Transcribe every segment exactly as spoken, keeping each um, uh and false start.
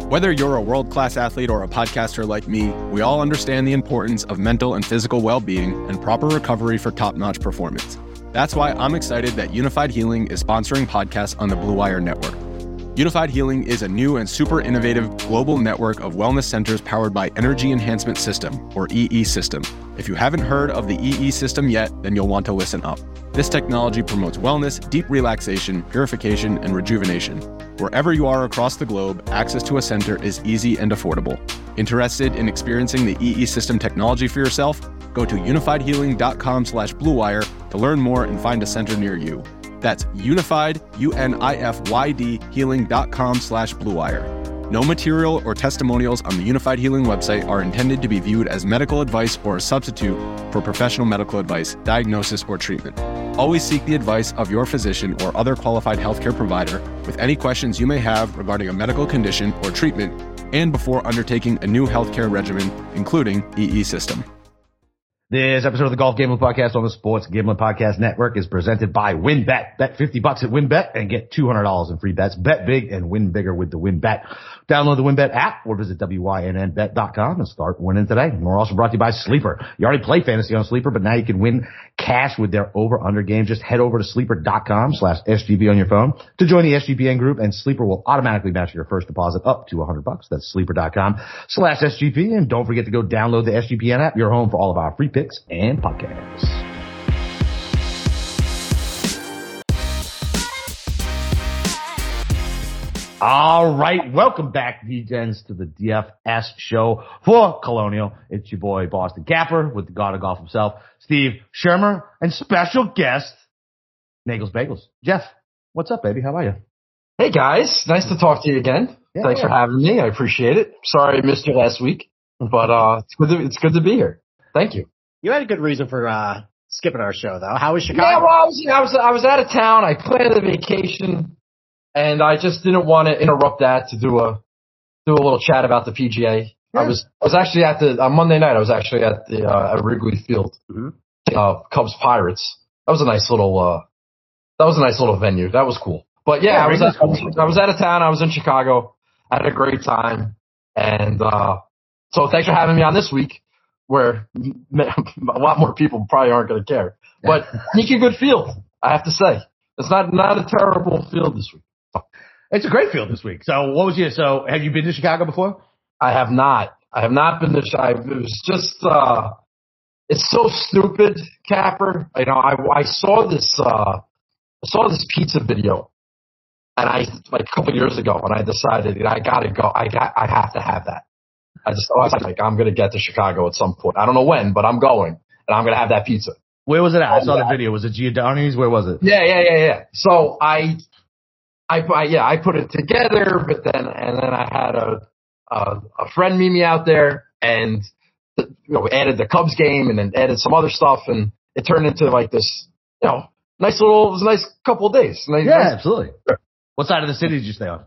Whether you're a world-class athlete or a podcaster like me, we all understand the importance of mental and physical well-being and proper recovery for top-notch performance. That's why I'm excited that Unified Healing is sponsoring podcasts on the Blue Wire Network. Unified Healing is a new and super innovative global network of wellness centers powered by Energy Enhancement System, or E E System. If you haven't heard of the E E System yet, then you'll want to listen up. This technology promotes wellness, deep relaxation, purification, and rejuvenation. Wherever you are across the globe, access to a center is easy and affordable. Interested in experiencing the E E System technology for yourself? Go to unified healing dot com slash blue wire to learn more and find a center near you. That's unified, U N I F Y D, healing dot com slash blue wire. No material or testimonials on the Unified Healing website are intended to be viewed as medical advice or a substitute for professional medical advice, diagnosis, or treatment. Always seek the advice of your physician or other qualified healthcare provider with any questions you may have regarding a medical condition or treatment and before undertaking a new healthcare regimen, including E E System. This episode of the Golf Gambling Podcast on the Sports Gambling Podcast Network is presented by WynnBET. Bet fifty bucks at WynnBET and get two hundred dollars in free bets. Bet big and win bigger with the WynnBET. Download the WynnBET app or visit W Y N N bet dot com and start winning today. And we're also brought to you by Sleeper. You already play fantasy on Sleeper, but now you can win cash with their over-under game. Just head over to sleeper dot com slash S G B on your phone to join the S G P N group, and Sleeper will automatically match your first deposit up to one hundred bucks. That's sleeper dot com slash S G P. And don't forget to go download the S G P N app, your home for all of our free picks and podcasts. All right, welcome back, D-Gens, to the D F S show for Colonial. It's your boy, Boston Capper, with the god of golf himself, Steve Shermer, and special guest, Nagels Bagels. Jeff, what's up, baby? How are you? Hey, guys. Nice to talk to you again. Yeah, Thanks yeah. for having me. I appreciate it. Sorry I missed you last week, but uh, it's good to, it's good to be here. Thank you. You had a good reason for uh, skipping our show, though. How was Chicago? Yeah, well, I was, I was I was out of town. I planned a vacation, and I just didn't want to interrupt that to do a do a little chat about the P G A. Yeah. I was I was actually at the on Monday night. I was actually at the uh, at Wrigley Field, mm-hmm. uh, Cubs Pirates. That was a nice little uh, that was a nice little venue. That was cool. But yeah, yeah I was at, cool. I was out of town. I was in Chicago. I had a great time, and uh, so thanks for having me on this week, where a lot more people probably aren't going to care. But sneaky good field, I have to say. It's not not a terrible field this week. It's a great field this week. So what was your, so have you been to Chicago before? I have not. I have not been to Chicago. It was just, uh, it's so stupid, Capper. You know, I, I saw this, uh, I saw this pizza video, and I, like a couple of years ago, and I decided, you know, I gotta go. I got, I have to have that. I just, I was like, I'm going to get to Chicago at some point. I don't know when, but I'm going, and I'm going to have that pizza. Where was it at? I saw the video. Was it Giordano's? Where was it? Yeah, yeah, yeah, yeah. So I, I, I yeah, I put it together, but then, and then I had a, a, a friend meet me out there, and, you know, we added the Cubs game, and then added some other stuff, and it turned into like this, you know, nice little, it was a nice couple of days. Nice, yeah, nice. Absolutely. What side of the city did you stay on?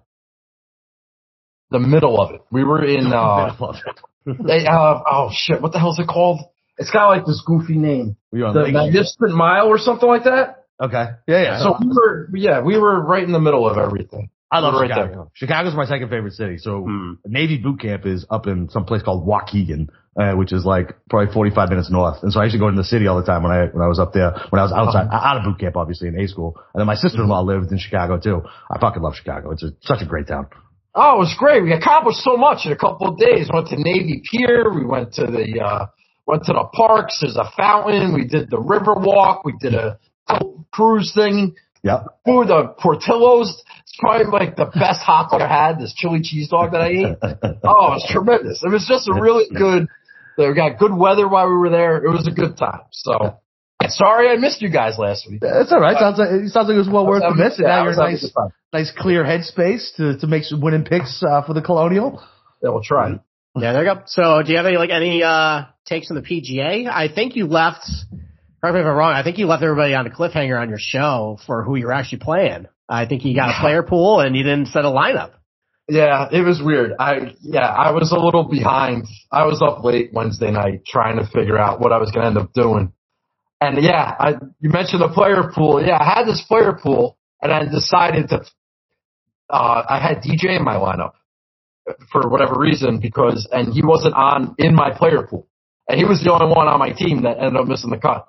The middle of it. We were in, uh, they, uh, oh shit, what the hell is it called? It's got like this goofy name. We on the Magnificent Mile or something like that? Okay. Yeah, yeah. So we were, yeah, we were right in the middle of everything. I love we Chicago. Right Chicago's my second favorite city. So hmm. Navy boot camp is up in some place called Waukegan, uh, which is like probably forty-five minutes north. And so I used to go into the city all the time when I, when I was up there, when I was outside, oh. out of boot camp, obviously in A school. And then my sister-in-law lived in Chicago too. I fucking love Chicago. It's a, such a great town. Oh, it was great. We accomplished so much in a couple of days. Went to Navy Pier. We went to the, uh, went to the parks. There's a fountain. We did the river walk. We did a cruise thing. Yep. Food, the Portillo's. It's probably like the best hot dog I had, this chili cheese dog that I ate. Oh, it was tremendous. It was just a really good, we got good weather while we were there. It was a good time. So, sorry I missed you guys last week. That's all right. Sounds like, it sounds like it was well worth the miss. And now you're in a nice, nice clear headspace to, to make some winning picks, uh, for the Colonial. Yeah, we'll try. Yeah, there you go. So, do you have any, like, any, uh, takes on the P G A? I think you left, correct me if I'm wrong, I think you left everybody on a cliffhanger on your show for who you're actually playing. I think you got a player pool and you didn't set a lineup. Yeah, it was weird. I, yeah, I was a little behind. I was up late Wednesday night trying to figure out what I was going to end up doing. And yeah, I, you mentioned the player pool. Yeah, I had this player pool and I decided to, uh, I had D J in my lineup. for whatever reason because, and he wasn't on in my player pool. And he was the only one on my team that ended up missing the cut.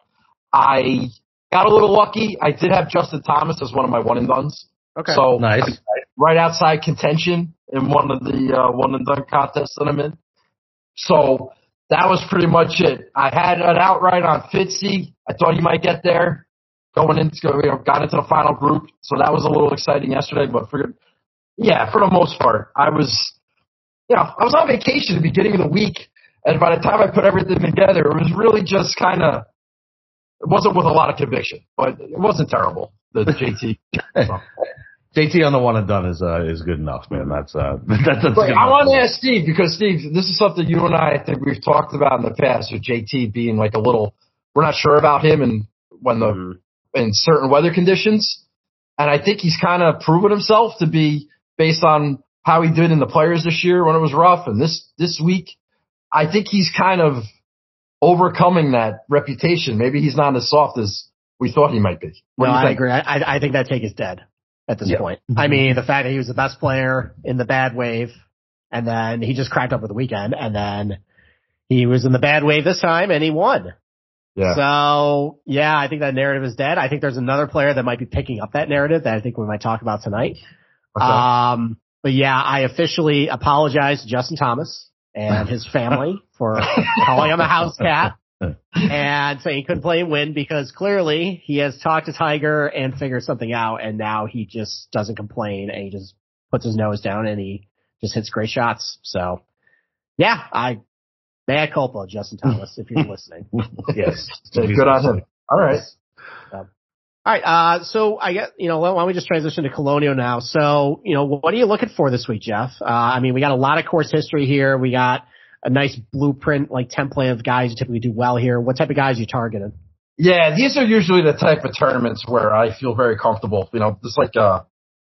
I got a little lucky. I did have Justin Thomas as one of my one and dones. Okay. So nice. Right outside contention in one of the uh, one and done contests that I'm in. So that was pretty much it. I had an outright on Fitzy. I thought he might get there going into, you know, got into the final group. So that was a little exciting yesterday, but for, yeah, for the most part, I was, you know, I was on vacation at the beginning of the week. And by the time I put everything together, it was really just kind of, it wasn't with a lot of conviction, but it wasn't terrible, the J T. So. J T on the one and done is uh, is good enough, man. That's uh, that's. that's Wait, I want to ask Steve because Steve, this is something you and I, I think we've talked about in the past with J T being like a little. We're not sure about him and when the mm. in certain weather conditions, and I think he's kind of proven himself to be based on how he did in the players this year when it was rough, and this this week, I think he's kind of overcoming that reputation. Maybe he's not as soft as we thought he might be. What no, I think? agree. I I think that take is dead. At this yeah. point. I mean, the fact that he was the best player in the bad wave, and then he just cracked up with the weekend, and then he was in the bad wave this time, and he won. Yeah. So, yeah, I think that narrative is dead. I think there's another player that might be picking up that narrative that I think we might talk about tonight. Okay. Um, but yeah, I officially apologize to Justin Thomas and his family for calling him a house cat. And saying he couldn't play and win because clearly he has talked to Tiger and figured something out, and now he just doesn't complain and he just puts his nose down and he just hits great shots. So, yeah, I mea culpa, Justin Thomas, if you're listening. Yes, good on him. All right, so, all right. Uh, so I guess you know why don't we just transition to Colonial now? So, you know, what are you looking for this week, Jeff? Uh, I mean, we got a lot of course history here. We got a nice blueprint, like template of guys who typically do well here. What type of guys are you targeting? Yeah, these are usually the type of tournaments where I feel very comfortable. You know, just like, uh,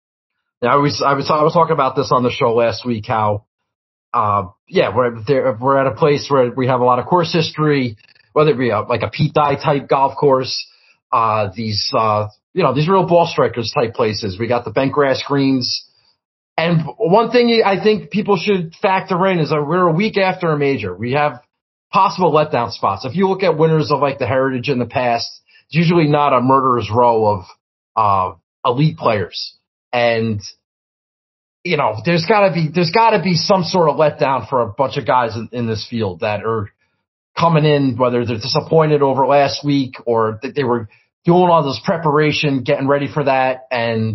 you know, I was, I was, I was talking about this on the show last week, how, uh, yeah, we're there, we're at a place where we have a lot of course history, whether it be a, like a Pete Dye type golf course, uh, these, uh, you know, these real ball strikers type places. We got the bent grass greens. And one thing I think people should factor in is that we're a week after a major. We have possible letdown spots. If you look at winners of like the Heritage in the past, it's usually not a murderer's row of uh elite players. And you know, there's gotta be there's gotta be some sort of letdown for a bunch of guys in, in this field that are coming in, whether they're disappointed over last week or that they were doing all this preparation, getting ready for that, and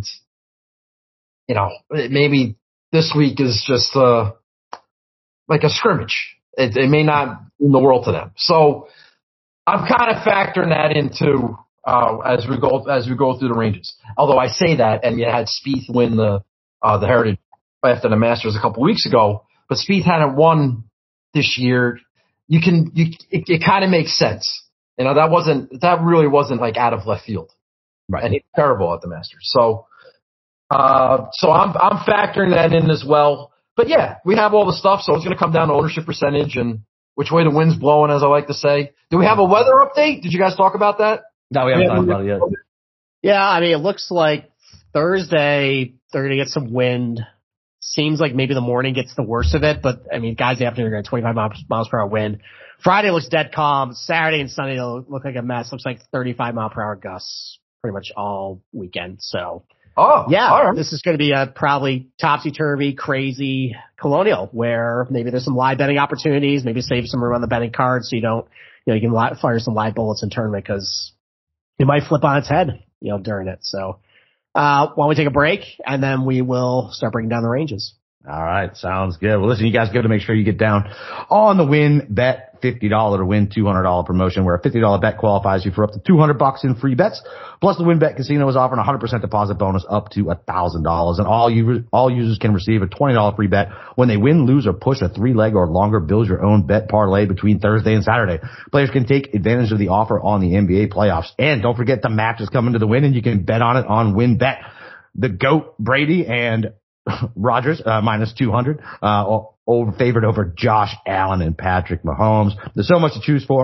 you know, maybe this week is just uh, like a scrimmage. It, it may not mean the world to them. So I'm kind of factoring that into uh, as we go as we go through the ranges. Although I say that, and you had Spieth win the uh, the Heritage after the Masters a couple weeks ago, but Spieth hadn't won this year. You can you it, it kind of makes sense. You know, that wasn't that really wasn't like out of left field, right? And he's terrible at the Masters. So. Uh, so I'm, I'm factoring that in as well. But yeah, we have all the stuff, so it's going to come down to ownership percentage and which way the wind's blowing, as I like to say. Do we have a weather update? Did you guys talk about that? No, we haven't talked about it yet. Yeah, I mean, it looks like Thursday they're going to get some wind. Seems like maybe the morning gets the worst of it, but I mean, guys, the afternoon are going to twenty-five miles per hour wind. Friday looks dead calm. Saturday and Sunday will look like a mess. Looks like thirty-five mile per hour gusts pretty much all weekend. So. Oh, yeah, right. This is going to be a probably topsy-turvy, crazy Colonial where maybe there's some live betting opportunities, maybe save some room on the betting card so you don't, you know, you can li- fire some live bullets in tournament because it might flip on its head, you know, during it. So, uh, why don't we take a break and then we will start breaking down the ranges. All right. Sounds good. Well, listen, you guys got to make sure you get down on the WinBet fifty dollars to win two hundred dollars promotion where a fifty dollars bet qualifies you for up to two hundred bucks in free bets. Plus the WinBet Casino is offering a one hundred percent deposit bonus up to one thousand dollars. And all you, all users can receive a twenty dollars free bet when they win, lose, or push a three leg or longer build your own bet parlay between Thursday and Saturday. Players can take advantage of the offer on the N B A playoffs. And don't forget the match is coming to the win and you can bet on it on WinBet. The GOAT Brady and Rodgers, uh, minus two hundred, uh, over favored over Josh Allen and Patrick Mahomes. There's so much to choose for.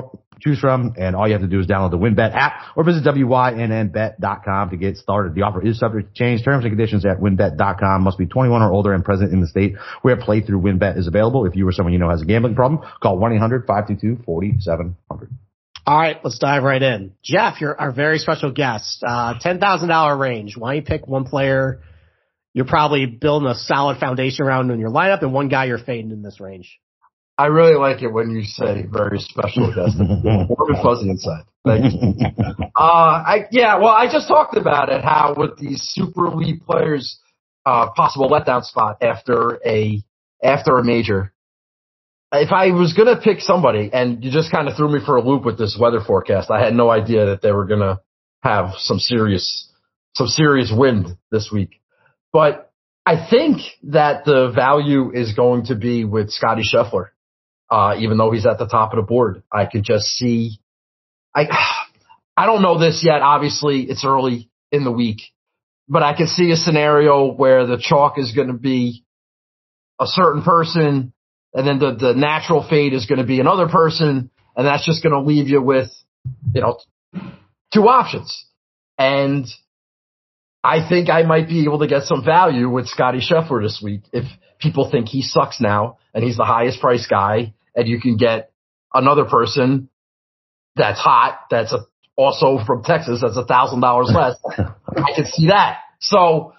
choose from. And all you have to do is download the WynnBET app or visit W Y N N bet dot com to get started. The offer is subject to change. Terms and conditions at win bet dot com. Must be twenty-one or older and present in the state where playthrough WynnBET is available. If you or someone you know has a gambling problem, call one eight hundred five two two four seven zero zero. All right, let's dive right in. Jeff, you're our very special guest. Uh, ten thousand dollars range. Why don't you pick one player you're probably building a solid foundation around in your lineup and one guy you're fading in this range? I really like it when you say very special guest. Warm and fuzzy inside. Thank you. Uh, I, yeah, well, I just talked about it, how with these super elite players, uh, possible letdown spot after a, after a major. If I was going to pick somebody, and you just kind of threw me for a loop with this weather forecast, I had no idea that they were going to have some serious, some serious wind this week. But I think that the value is going to be with Scotty Scheffler. Uh, even though he's at the top of the board, I could just see, I, I don't know this yet. Obviously it's early in the week, but I could see a scenario where the chalk is going to be a certain person and then the, the natural fade is going to be another person. And that's just going to leave you with, you know, two options. And I think I might be able to get some value with Scotty Scheffler this week if people think he sucks now and he's the highest priced guy, and you can get another person that's hot, that's a, also from Texas, that's a thousand dollars less. I can see that. So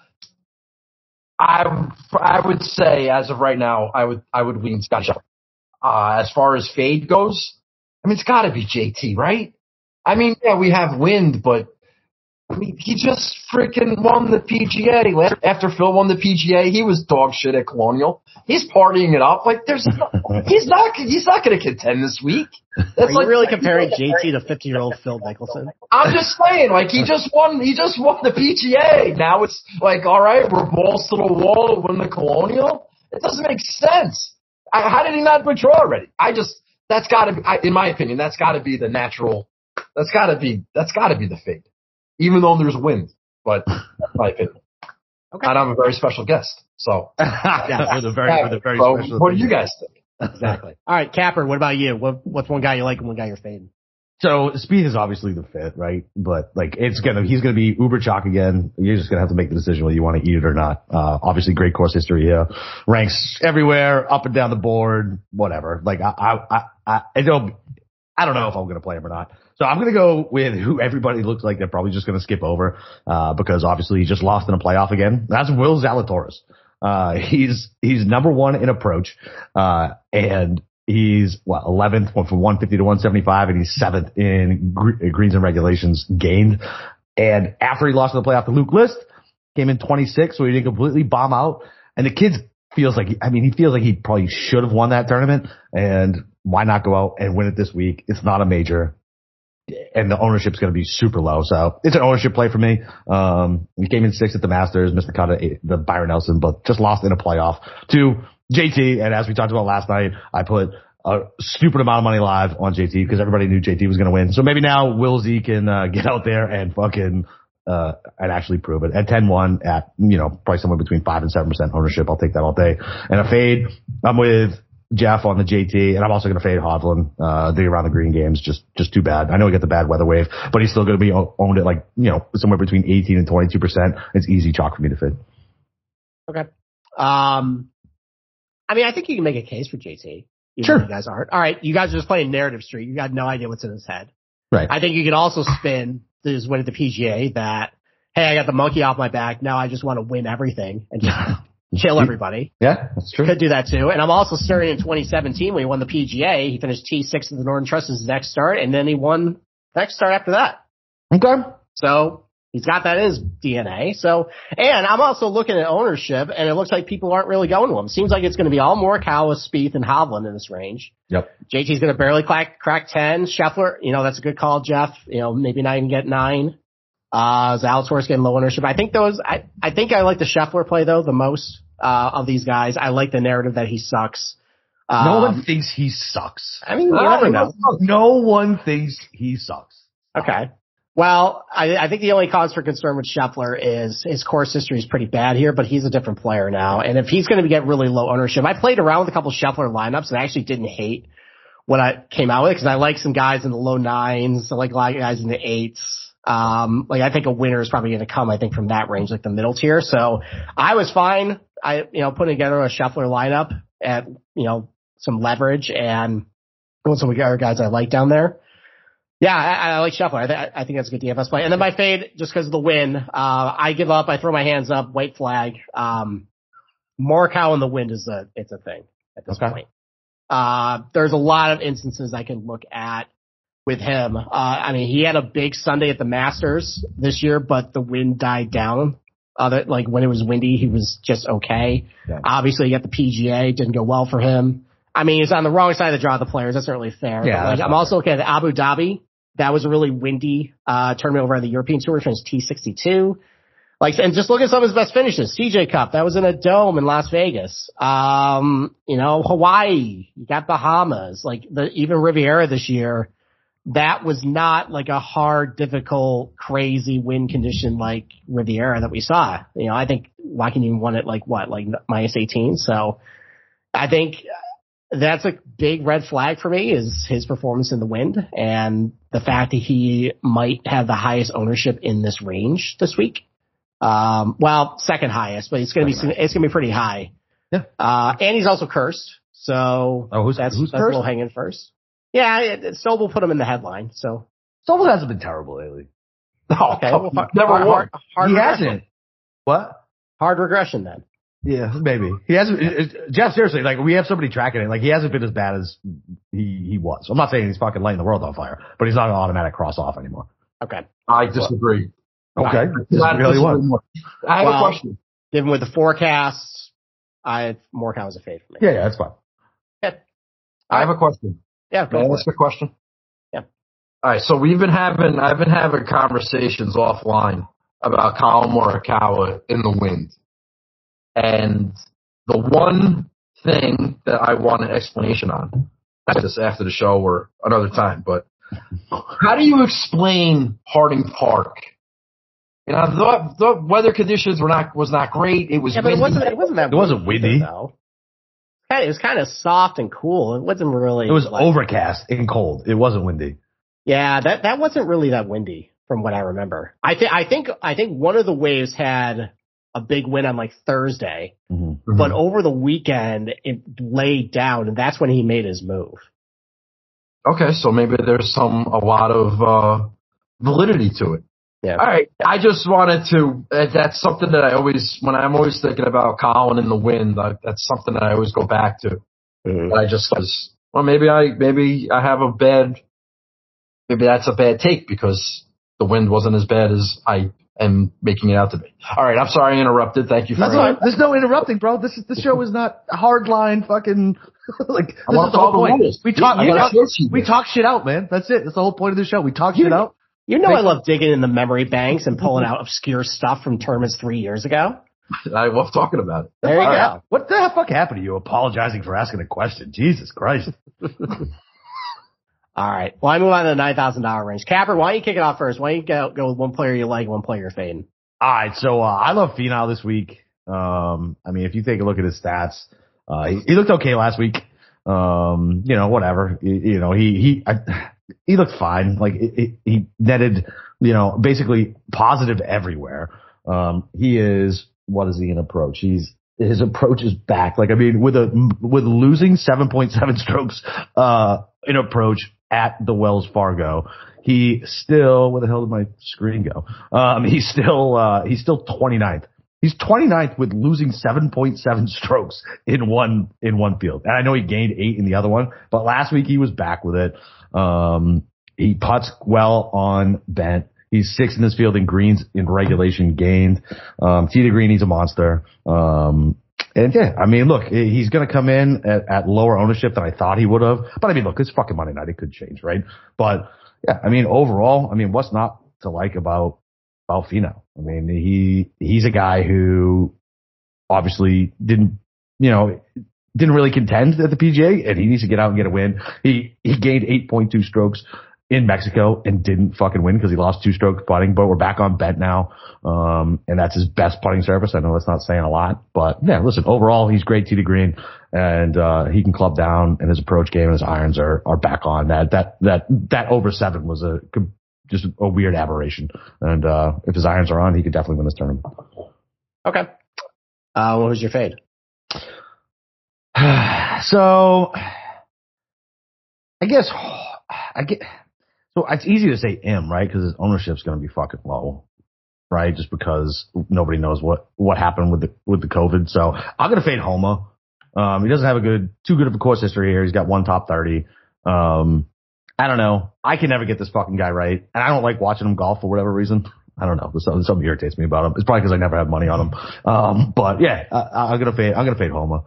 I I would say as of right now, I would I would lean Scotty Scheffler. Uh, as far as fade goes, I mean it's got to be J T, right? I mean, yeah, we have wind, but I mean, he just freaking won the P G A. After Phil won the P G A, he was dog shit at Colonial. He's partying it up. Like, there's no, he's not, he's not going to contend this week. That's Are you like, really comparing J T to fifty-year-old Phil Mickelson? I'm just saying, like, he just won, he just won the P G A. Now it's like, all right, we're balls to the wall to win the Colonial. It doesn't make sense. I, how did he not withdraw already? I just, that's got to be, I, in my opinion, that's got to be the natural, that's got to be, that's got to be the fade. Even though there's wind, but that's my opinion. Okay. And I'm a very special guest, so. Yeah, with a very, with a very so special. What do you guys think? Exactly. All right, Capper, what about you? What, what's one guy you like and one guy you're fading? So Speed is obviously the fit, right? But like, it's gonna, he's gonna be uber chalk again. You're just gonna have to make the decision whether you want to eat it or not. Uh, obviously great course history here. Ranks everywhere, up and down the board, whatever. Like, I, I, I, I, I don't, I don't know if I'm gonna play him or not. So I'm going to go with who everybody looks like they're probably just going to skip over, uh, because obviously he just lost in a playoff again. That's Will Zalatoris. Uh, he's, he's number one in approach, uh, and he's what, eleventh, went from one fifty to one seventy-five, and he's seventh in gre- greens and regulations gained. And after he lost in the playoff to Luke List, came in twenty-sixth, so he didn't completely bomb out. And the kid feels like, I mean, he feels like he probably should have won that tournament, and why not go out and win it this week? It's not a major. And the ownership's going to be super low. So it's an ownership play for me. Um, he came in sixth at the Masters, missed the cut at the Byron Nelson, but just lost in a playoff to J T. And as we talked about last night, I put a stupid amount of money live on J T because everybody knew J T was going to win. So maybe now Will Z can uh, get out there and fucking uh, and actually prove it. At ten one at, you know, probably somewhere between five and seven percent ownership. I'll take that all day. And a fade, I'm with Jeff on the J T, and I'm also going to fade Hovland. Uh, the around the green games, just, just too bad. I know he got the bad weather wave, but he's still going to be owned at like, you know, somewhere between eighteen and twenty-two percent. It's easy chalk for me to fade. Okay. Um, I mean, I think you can make a case for J T. Sure. You guys aren't. All right. You guys are just playing narrative street. You got no idea what's in his head. Right. I think you can also spin this win at the P G A that, hey, I got the monkey off my back. Now I just want to win everything and just chill everybody. Yeah, that's true. Could do that too. And I'm also starting in twenty seventeen when he won the P G A. He finished T six at the Northern Trust his next start, and then he won next start after that. Okay. So he's got that in his D N A. So, and I'm also looking at ownership, and it looks like people aren't really going to him. Seems like it's going to be all Morikawa, Spieth, and Hovland in this range. Yep. J T's going to barely crack, crack ten. Scheffler, you know, that's a good call, Jeff. You know, maybe not even get nine. Uh, Zalatoris getting low ownership. I think those, I, I think I like the Scheffler play though the most, uh, of these guys. I like the narrative that he sucks. Um, no one thinks he sucks. I mean, you uh, never know. No one thinks he sucks. Okay. Well, I, I think the only cause for concern with Scheffler is his course history is pretty bad here, but he's a different player now. And if he's going to get really low ownership, I played around with a couple Scheffler lineups and I actually didn't hate what I came out with because I like some guys in the low nines. I like a lot of guys in the eights. Um, like I think a winner is probably going to come, I think, from that range, like the middle tier. So I was fine. I, you know, putting together a shuffler lineup at, you know, some leverage and some other guys I like down there. Yeah, I, I like shuffler. I, th- I think that's a good D F S play. And then my fade, just because of the win, uh, I give up. I throw my hands up, white flag. Um, Morikawa in the wind is a, it's a thing at this okay. point. Uh, there's a lot of instances I can look at with him. Uh, I mean, he had a big Sunday at the Masters this year, but the wind died down. Uh, like when it was windy, he was just okay. Yeah. Obviously, you got the P G A, didn't go well for him. I mean, he's on the wrong side of the draw of the players. That's not really fair. Yeah, but like, I'm also looking at Abu Dhabi. That was a really windy, uh, tournament over on the European Tour, which was T sixty-two. Like, and just look at some of his best finishes. C J Cup, that was in a dome in Las Vegas. Um, you know, Hawaii, you got Bahamas, like the, even Riviera this year. That was not like a hard, difficult, crazy wind condition like Riviera that we saw. You know, I think Joaquin even won it like what, like minus eighteen. So I think that's a big red flag for me is his performance in the wind and the fact that he might have the highest ownership in this range this week. Um, well, second highest, but it's going to be, it's going to be pretty high. Yeah. Uh, and he's also cursed. So oh, who's, that's, who's that's a little hanging first. Yeah, it, it, Sobel put him in the headline. So Sobel hasn't been terrible lately. Oh, okay. Well, hard, never hard, hard, hard He regression. hasn't. What? Hard regression then. Yeah, maybe. He hasn't, it, it, Jeff, seriously, like, we have somebody tracking it. Like, he hasn't been as bad as he, he was. I'm not saying he's fucking lighting the world on fire, but he's not an automatic cross off anymore. Okay. I disagree. Okay. I, I really what? I have well, a question. Given with the forecasts, I, Morikawa is a fade for me. Yeah, yeah, that's fine. Yeah. I have a question. Yeah, go May I for ask it. a question? Yeah. All right, so we've been having, I've been having conversations offline about Collin Morikawa in the wind. And the one thing that I want an explanation on, this after the show or another time, but how do you explain Harding Park? You know, the, the weather conditions were not was not great. It was yeah, but windy. it wasn't. It wasn't that. It wasn't windy. Though. It was kind of soft and cool. It wasn't really. It was like, overcast and cold. It wasn't windy. Yeah, that that wasn't really that windy from what I remember. I think I think I think one of the waves had a big win on like Thursday, mm-hmm. but over the weekend it laid down, and that's when he made his move. Okay, so maybe there's some a lot of uh, validity to it. Yeah. All right. I just wanted to. Uh, that's something that I always, when I'm always thinking about Collin in the wind. I, that's something that I always go back to. Mm-hmm. I just was. Well, maybe I maybe I have a bad. Maybe that's a bad take because the wind wasn't as bad as I am making it out to be. All right. I'm sorry I interrupted. Thank you for. That's right. There's no interrupting, bro. This is the show is not hard line fucking. Like this is the whole point. We talk. We talk, we talk shit out, man. That's it. That's the whole point of the show. We talk shit out. You know I love digging in the memory banks and pulling out obscure stuff from tournaments three years ago. I love talking about it. There you right. go. What the fuck happened to you apologizing for asking a question? Jesus Christ. All right. Well, I move on to the nine thousand dollars range. Capper, why don't you kick it off first? Why don't you go, go with one player you like, one player you're fading? All right. So, uh, I love Finau this week. Um, I mean, if you take a look at his stats, uh, he, he looked okay last week. Um, you know, whatever. You, you know, he, he, I, he looked fine. Like it, it, he netted, you know, basically positive everywhere. Um, he is, what is he in approach? He's, his approach is back. Like, I mean, with a, with losing seven point seven strokes, uh, in approach at the Wells Fargo, he still, where the hell did my screen go? Um, he's still, uh, he's still twenty-ninth. He's twenty-ninth with losing seven point seven strokes in one, in one field. And I know he gained eight in the other one, but last week he was back with it. Um, he putts well on bent. He's sixth in this field in greens in regulation gained. Um, tee to green, he's a monster. Um, and yeah, I mean, look, he's going to come in at, at lower ownership than I thought he would have. But I mean, look, it's fucking Monday night. It could change, right? But yeah, I mean, overall, I mean, what's not to like about About Finau? I mean, he he's a guy who obviously didn't, you know, didn't really contend at the P G A, and he needs to get out and get a win. He he gained eight point two strokes in Mexico and didn't fucking win because he lost two stroke putting, but we're back on bent now. Um, and that's his best putting surface. I know that's not saying a lot, but yeah, listen, overall, he's great tee to green and, uh, he can club down and his approach game and his irons are, are back on. That, that, that, that over seven was a, just a weird aberration. And, uh, if his irons are on, he could definitely win this tournament. Okay. Uh, what was your fade? So, I guess, I get, so it's easy to say him, right? Because his ownership's going to be fucking low, right? Just because nobody knows what, what happened with the, with the COVID. So I'm going to fade Homa. Um, he doesn't have a good, too good of a course history here. He's got one top thirty. Um, I don't know. I can never get this fucking guy right. And I don't like watching him golf for whatever reason. I don't know. Something, something irritates me about him. It's probably because I never have money on him. Um, but yeah, I, I'm going to fade, I'm going to fade Homa.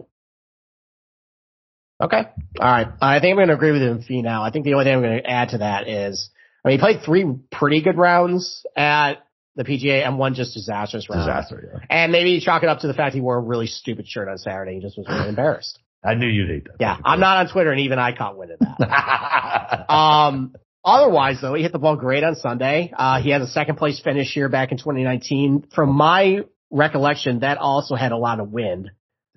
Okay. All right. I think I'm going to agree with him, Fee, now. I think the only thing I'm going to add to that is, I mean, he played three pretty good rounds at the P G A and one just disastrous round. Disaster, yeah. And maybe you chalk it up to the fact he wore a really stupid shirt on Saturday. He just was really embarrassed. I knew you'd hate that. Yeah. I'm not on Twitter and even I caught wind of that. um, otherwise though, he hit the ball great on Sunday. Uh, he had a second place finish here back in twenty nineteen. From my recollection, that also had a lot of wind.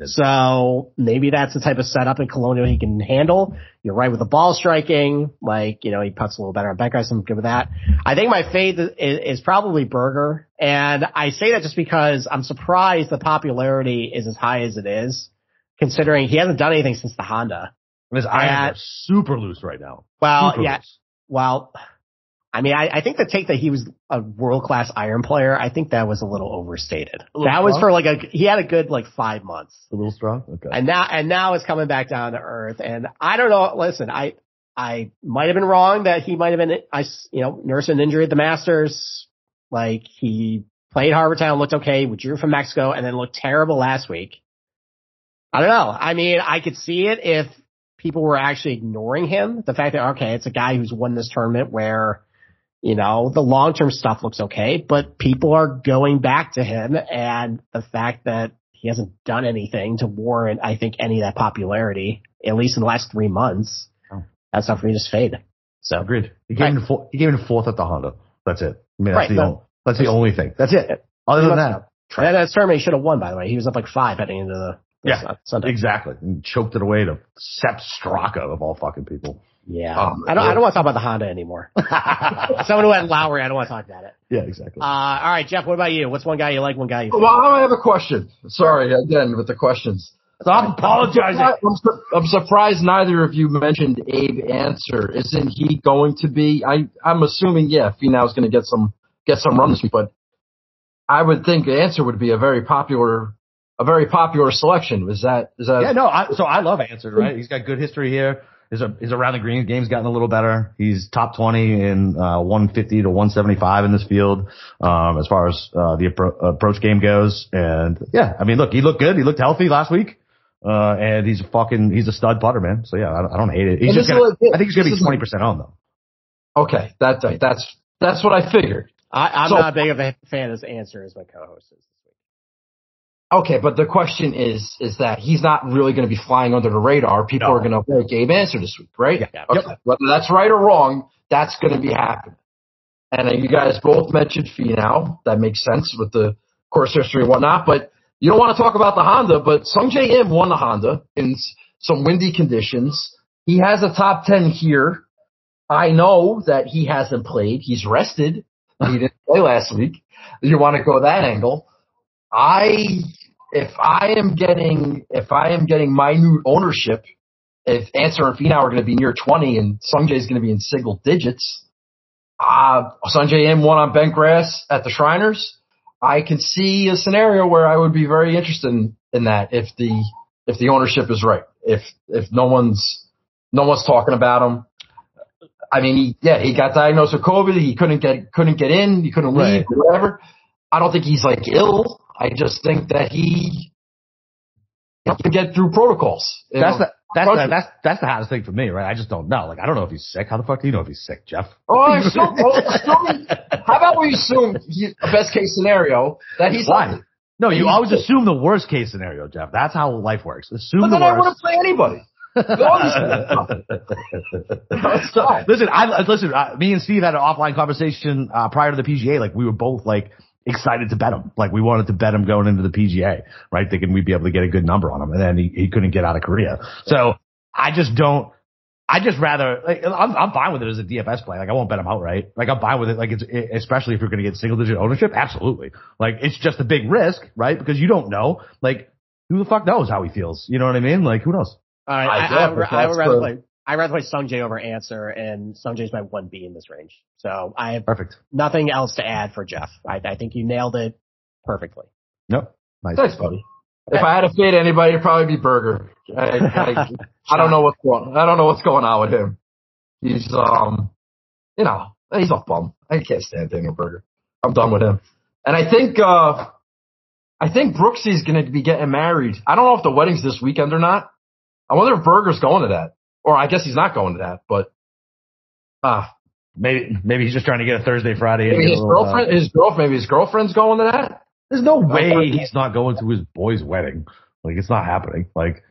So maybe that's the type of setup in Colonial he can handle. You're right with the ball striking. Like, you know, he puts a little better on bent guys. I'm good with that. I think my fade is, is probably Berger. And I say that just because I'm surprised the popularity is as high as it is, considering he hasn't done anything since the Honda. His irons are super loose right now. Well, super yeah. Loose. Well, I mean, I, I think the take that he was a world-class iron player, I think that was a little overstated. A little that strong? was for like a, he had a good like five months. A little strong? Okay. And now, and now it's coming back down to earth. And I don't know, listen, I, I might have been wrong that he might have been, I, you know, nursing an injury at the Masters. Like he played Harbour Town, looked okay, withdrew from Mexico, and then looked terrible last week. I don't know. I mean, I could see it if people were actually ignoring him. The fact that, okay, it's a guy who's won this tournament where, you know, the long-term stuff looks okay, but people are going back to him, and the fact that he hasn't done anything to warrant, I think, any of that popularity, at least in the last three months, oh. that's not for me to just fade. So agreed. He came right. in four, he came in fourth at the Honda. That's it. I mean, that's right, the but, only, that's the only thing. That's it. Other than that, that, that tournament he should have won. By the way, he was up like five heading into the yeah Sunday. Exactly, and choked it away to Sepp Straka of all fucking people. Yeah, um, I don't. I don't want to talk about the Honda anymore. Someone who had Lowry, I don't want to talk about it. Yeah, exactly. Uh, all right, Jeff. What about you? What's one guy you like? One guy you? Well, I have a question. Sorry again with the questions. So I'm apologizing. I'm, su- I'm surprised neither of you mentioned Abe Answer. Isn't he going to be? I I'm assuming yeah, Finau's going to get some get some run this week, but I would think Answer would be a very popular. A very popular selection. Is that, is that? Yeah, no, I, so I love Answer, right? He's got good history here. His, his around the green game's gotten a little better. He's top twenty in, uh, one fifty to one seventy-five in this field, um, as far as, uh, the appro- approach game goes. And yeah, I mean, look, he looked good. He looked healthy last week. Uh, and he's a fucking, he's a stud putter, man. So yeah, I don't, I don't hate it. He's just gonna, I think he's going to be twenty percent on though. Okay. That, that's, that's what I figured. I, I'm so, not big of a fan of Answer as my co-host is. Okay, but the question is, is that he's not really going to be flying under the radar. People no. are going to play Gabe Answer this week, right? Yeah. Okay. Yep. Whether that's right or wrong, that's going to be happening. And uh, you guys both mentioned Finau. That makes sense with the course history and whatnot. But you don't want to talk about the Honda, but Sungjae Im won the Honda in some windy conditions. He has a top ten here. I know that he hasn't played. He's rested. He didn't play last week. You want to go that angle. I, if I am getting, if I am getting minute ownership, if Answer and Finau are going to be near twenty and Sungjae is going to be in single digits, uh, Sungjae Im won on bent grass at the Shriners. I can see a scenario where I would be very interested in, in that if the, if the ownership is right. If, if no one's, no one's talking about him. I mean, he, yeah, he got diagnosed with COVID. He couldn't get, couldn't get in. He couldn't leave, right. whatever. I don't think he's like ill. I just think that he can get through protocols. That's the that's the, that's that's the hardest thing for me, right? I just don't know. Like I don't know if he's sick. How the fuck do you know if he's sick, Jeff? Oh, I assume, oh, assume, how about we assume he, best case scenario that he's Why? healthy? No, you always assume the worst case scenario, Jeff. That's how life works. Assume but the then worst. I wouldn't play anybody. listen, I listen. Uh, me and Steve had an offline conversation uh, prior to the P G A. Like we were both like excited to bet him. Like we wanted to bet him going into the P G A, right? Thinking we'd be able to get a good number on him, and then he, he couldn't get out of Korea. So I just don't. I just rather, like, I'm, I'm fine with it as a D F S play. Like, I won't bet him outright. Like, I'm fine with it. Like, it's, it, especially if you're going to get single digit ownership. Absolutely. Like, it's just a big risk, right? Because you don't know. Like, who the fuck knows how he feels? You know what I mean? Like, who knows? All right. I, I, I, I would rather play, I'd rather play Sung Jae over Answer, and Sung Jae's my one B in this range. So I have Perfect. Nothing else to add for Jeff. I, I think you nailed it perfectly. Nope. Nice. Thanks, buddy. If I had to fade anybody, it'd probably be Berger. I, I, I don't know what's going. I don't know what's going on with him. He's, um, you know, he's a bum. I can't stand Daniel Berger. I'm done with him. And I think, uh, I think Brooksy's going to be getting married. I don't know if the wedding's this weekend or not. I wonder if Berger's going to that, or I guess he's not going to that. But, ah, uh, maybe maybe he's just trying to get a Thursday, Friday. Maybe his little, girlfriend, uh, his girl, maybe his girlfriend's going to that. There's no way he's not going to his boy's wedding. Like, it's not happening. Like.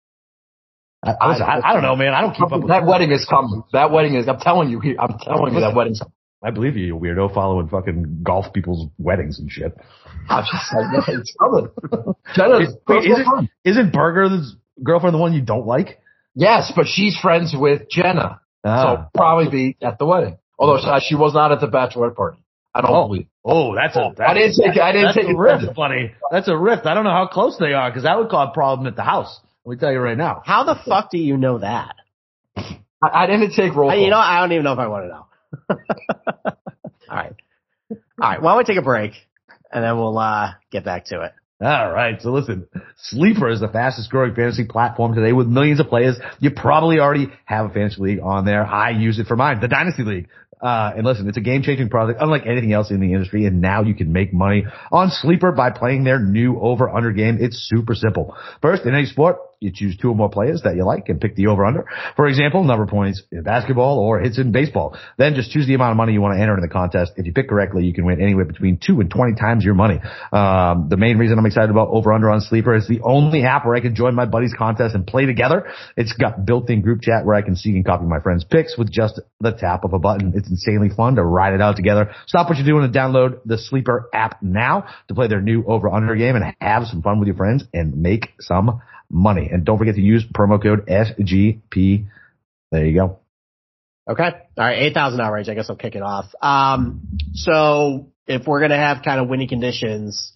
I, listen, I, I don't know, man. I don't keep up with that. Wedding is coming. That wedding is. I'm telling you. I'm telling you that wedding's coming. I believe you, you weirdo, following fucking golf people's weddings and shit. I'm just saying, it's coming. Jenna's Wait, isn't, isn't Berger's girlfriend the one you don't like? Yes, but she's friends with Jenna, ah. so probably be at the wedding. Although she was not at the bachelorette party. I don't oh. believe. Oh, that's a. That's, I didn't take. I didn't that's take a rift, buddy. That's a rift. I don't know how close they are because that would cause a problem at the house. Let me tell you right now. How the fuck do you know that? I, I didn't take roll call. You know, I don't even know if I want to know. All right. All right. Why don't we take a break, and then we'll uh, get back to it. All right. So listen, Sleeper is the fastest growing fantasy platform today with millions of players. You probably already have a fantasy league on there. I use it for mine, the Dynasty League. Uh, and listen, it's a game-changing product, unlike anything else in the industry, and now you can make money on Sleeper by playing their new over-under game. It's super simple. First, in any sport, you choose two or more players that you like and pick the over-under. For example, number of points in basketball or hits in baseball. Then just choose the amount of money you want to enter in the contest. If you pick correctly, you can win anywhere between two and twenty times your money. Um, the main reason I'm excited about over-under on Sleeper is the only app where I can join my buddies' contest and play together. It's got built-in group chat where I can see and copy my friends' picks with just the tap of a button. It's insanely fun to ride it out together. Stop what you're doing and download the Sleeper app now to play their new over-under game and have some fun with your friends and make some money. And don't forget to use promo code S G P. There you go. Okay. All right. eight thousand outrage. I guess I'll kick it off. Um, so if we're going to have kind of winning conditions,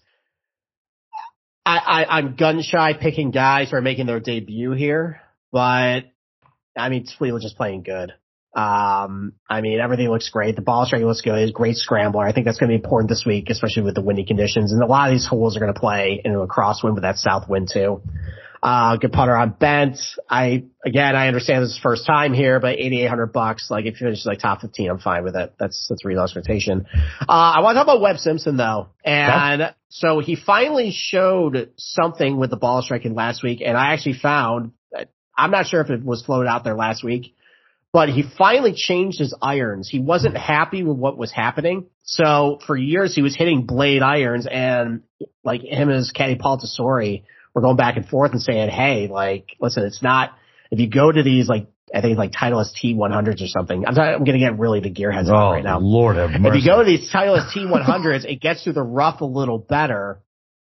I, I, I'm gun shy picking guys who are making their debut here, but I mean, Fleetwood just playing good. Um, I mean, everything looks great. The ball striking looks good. He's a great scrambler. I think that's going to be important this week, especially with the windy conditions. And a lot of these holes are going to play into a crosswind with that south wind too. Uh, good putter on Bent. I, again, I understand this is first time here, but eighty-eight hundred bucks. Like if you finish like top fifteen, I'm fine with it. That's, that's real expectation. Uh, I want to talk about Webb Simpson though. And yeah. So he finally showed something with the ball striking last week. And I actually found, I'm not sure if it was floated out there last week, but he finally changed his irons. He wasn't happy with what was happening. So for years he was hitting blade irons, and like him and his caddy Paul Tesori were going back and forth and saying, hey, like, listen, it's not, if you go to these, like, I think like Titleist T one hundreds or something. I'm sorry, I'm going to get really the gearheads oh, on right now. Lord have mercy. If you go to these Titleist T one hundreds, it gets through the rough a little better.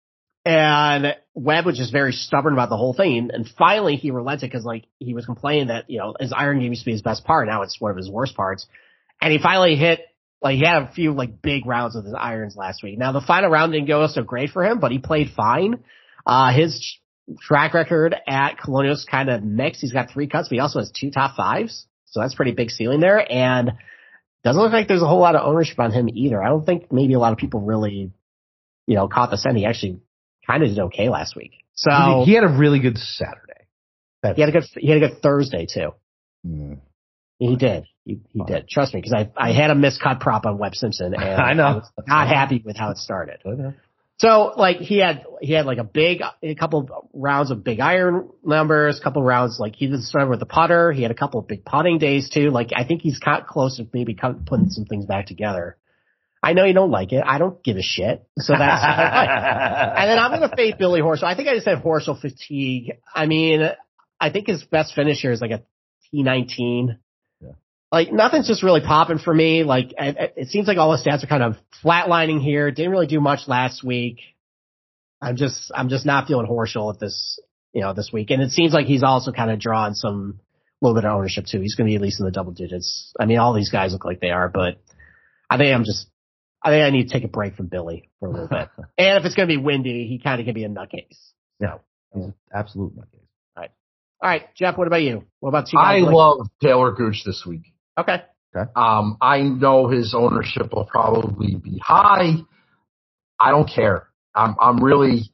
And Webb was just very stubborn about the whole thing. And finally he relented because like he was complaining that, you know, his iron game used to be his best part. Now it's one of his worst parts. And he finally hit, like he had a few like big rounds with his irons last week. Now the final round didn't go so great for him, but he played fine. Uh, his track record at Colonial is kind of mixed. He's got three cuts, but he also has two top fives. So that's pretty big ceiling there. And doesn't look like there's a whole lot of ownership on him either. I don't think maybe a lot of people really, you know, caught the scent. He actually kind of did okay last week. So he had a really good Saturday. That's he had a good, he had a good Thursday too. Mm. He did. He, he did. Trust me, because I, I had a miscut prop on Webb Simpson, and I know. I was not happy with how it started. So, like, he had, he had like a big, a couple of rounds of big iron numbers, a couple of rounds, like, he didn't start with the putter. He had a couple of big putting days, too. Like, I think he's got close to maybe putting some things back together. I know you don't like it. I don't give a shit. So that's, and then I'm going to fade Billy Horschel. I think I just said Horschel fatigue. I mean, I think his best finish here is like a T nineteen. Yeah. Like nothing's just really popping for me. Like it, it seems like all the stats are kind of flatlining here. Didn't really do much last week. I'm just, I'm just not feeling Horschel at this, you know, this week. And it seems like he's also kind of drawn some little bit of ownership too. He's going to be at least in the double digits. I mean, all these guys look like they are, but I think I'm just, I think I need to take a break from Billy for a little bit. And if it's going to be windy, he kind of can be a nutcase. Yeah, he's an absolute nutcase. All right. All right, Jeff, what about you? What about you? I guys? love Taylor Gooch this week. Okay. Okay. Um, I know his ownership will probably be high. I don't care. I'm, I'm really,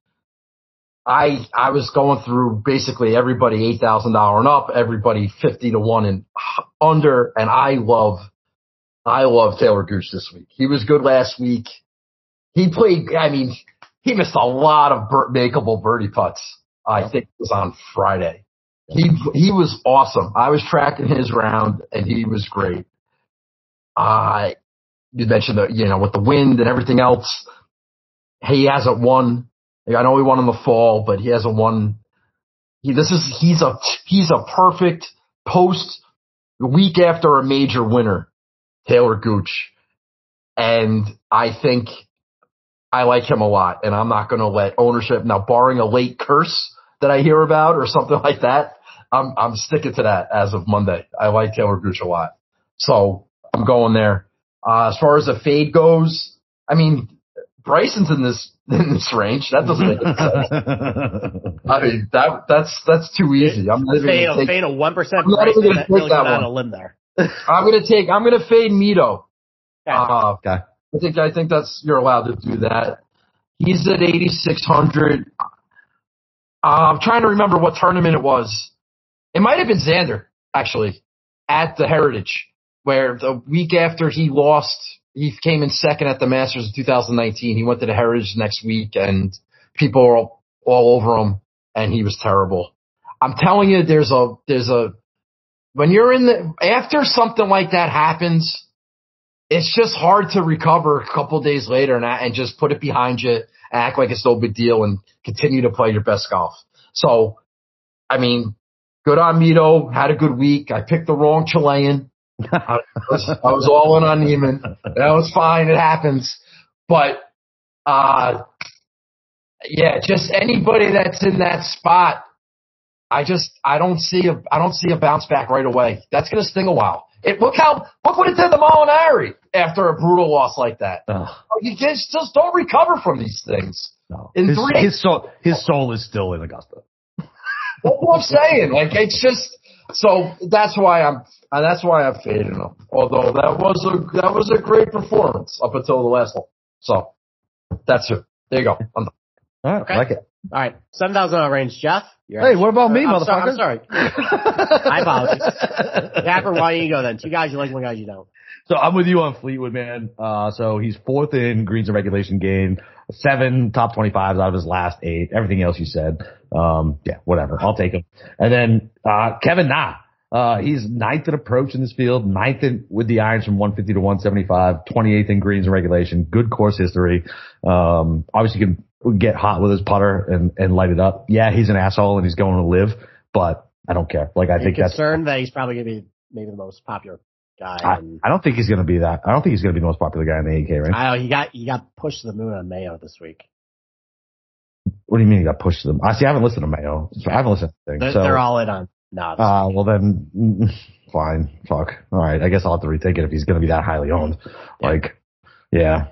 I, I was going through basically everybody eight thousand dollars and up, everybody fifty to one and under, and I love, I love Taylor Gooch this week. He was good last week. He played, I mean, he missed a lot of bir- makeable birdie putts. I think it was on Friday. He, he was awesome. I was tracking his round and he was great. Uh, you mentioned the, you know, with the wind and everything else, he hasn't won. I know he won in the fall, but he hasn't won. He, this is, he's a, he's a perfect post week after a major winner, Taylor Gooch. And I think I like him a lot, and I'm not going to let ownership, now barring a late curse that I hear about or something like that, I'm, I'm sticking to that as of Monday. I like Taylor Gooch a lot. So I'm going there. Uh, as far as the fade goes, I mean, Bryson's in this, in this range. That doesn't make any sense. I mean, that, that's, that's too easy. I'm not even Fade, gonna take, fade a one percent I'm not Bryson. even gonna That take really that went on one. a limb there. I'm going to take, I'm going to fade Mito. Okay. Uh, Okay. I think, I think that's, you're allowed to do that. He's at eighty-six hundred. Uh, I'm trying to remember what tournament it was. It might have been Xander, actually, at the Heritage, where the week after he lost, he came in second at the Masters of two thousand nineteen. He went to the Heritage next week, and people were all, all over him, and he was terrible. I'm telling you, there's a, there's a, when you're in the, after something like that happens, it's just hard to recover a couple of days later and, and just put it behind you, act like it's no big deal, and continue to play your best golf. So, I mean, good on Mito, had a good week. I picked the wrong Chilean. I was, I was all in on Neiman. That was fine. It happens. But, uh, yeah, just anybody that's in that spot, I just, I don't see a, I don't see a bounce back right away. That's going to sting a while. It, look how, look what it did to Molinari after a brutal loss like that. Ugh. You just, just don't recover from these things. No. In His, three, his soul, his soul is still in Augusta. That's what I'm saying. Like, it's just, so that's why I'm, uh, that's why I'm fading him. Although that was a, that was a great performance up until the last one. So that's it. There you go. I'm done. All right, Okay. I like it. All right. seven thousand dollars range. Jeff? You're Hey, what about me, I'm motherfucker? So, I'm sorry. I apologize. Dapper, why don't you go then? Two guys you like, one guy you don't. So I'm with you on Fleetwood, man. Uh, so he's fourth in greens and regulation gain, seven top twenty-fives out of his last eight. Everything else you said. Um, yeah, whatever. I'll take him. And then, uh, Kevin Na. Uh, he's ninth in approach in this field, ninth in with the irons from one fifty to one seventy-five, twenty-eighth in greens and regulation. Good course history. Um, obviously can get hot with his putter and, and light it up. Yeah, he's an asshole and he's going to live, but I don't care. Like, I Are you think that's, concerned that he's probably going to be maybe the most popular guy. I, and, I don't think he's going to be that. I don't think he's going to be the most popular guy in the eight K range. I know he got he got pushed to the moon on Mayo this week. What do you mean you got pushed to them? I see. I haven't listened to Mayo. I haven't listened to anything. They're, So, they're all in on no. uh, well then, mm, fine. Fuck. All right. I guess I'll have to retake it if he's going to be that highly owned. Yeah. Like, yeah.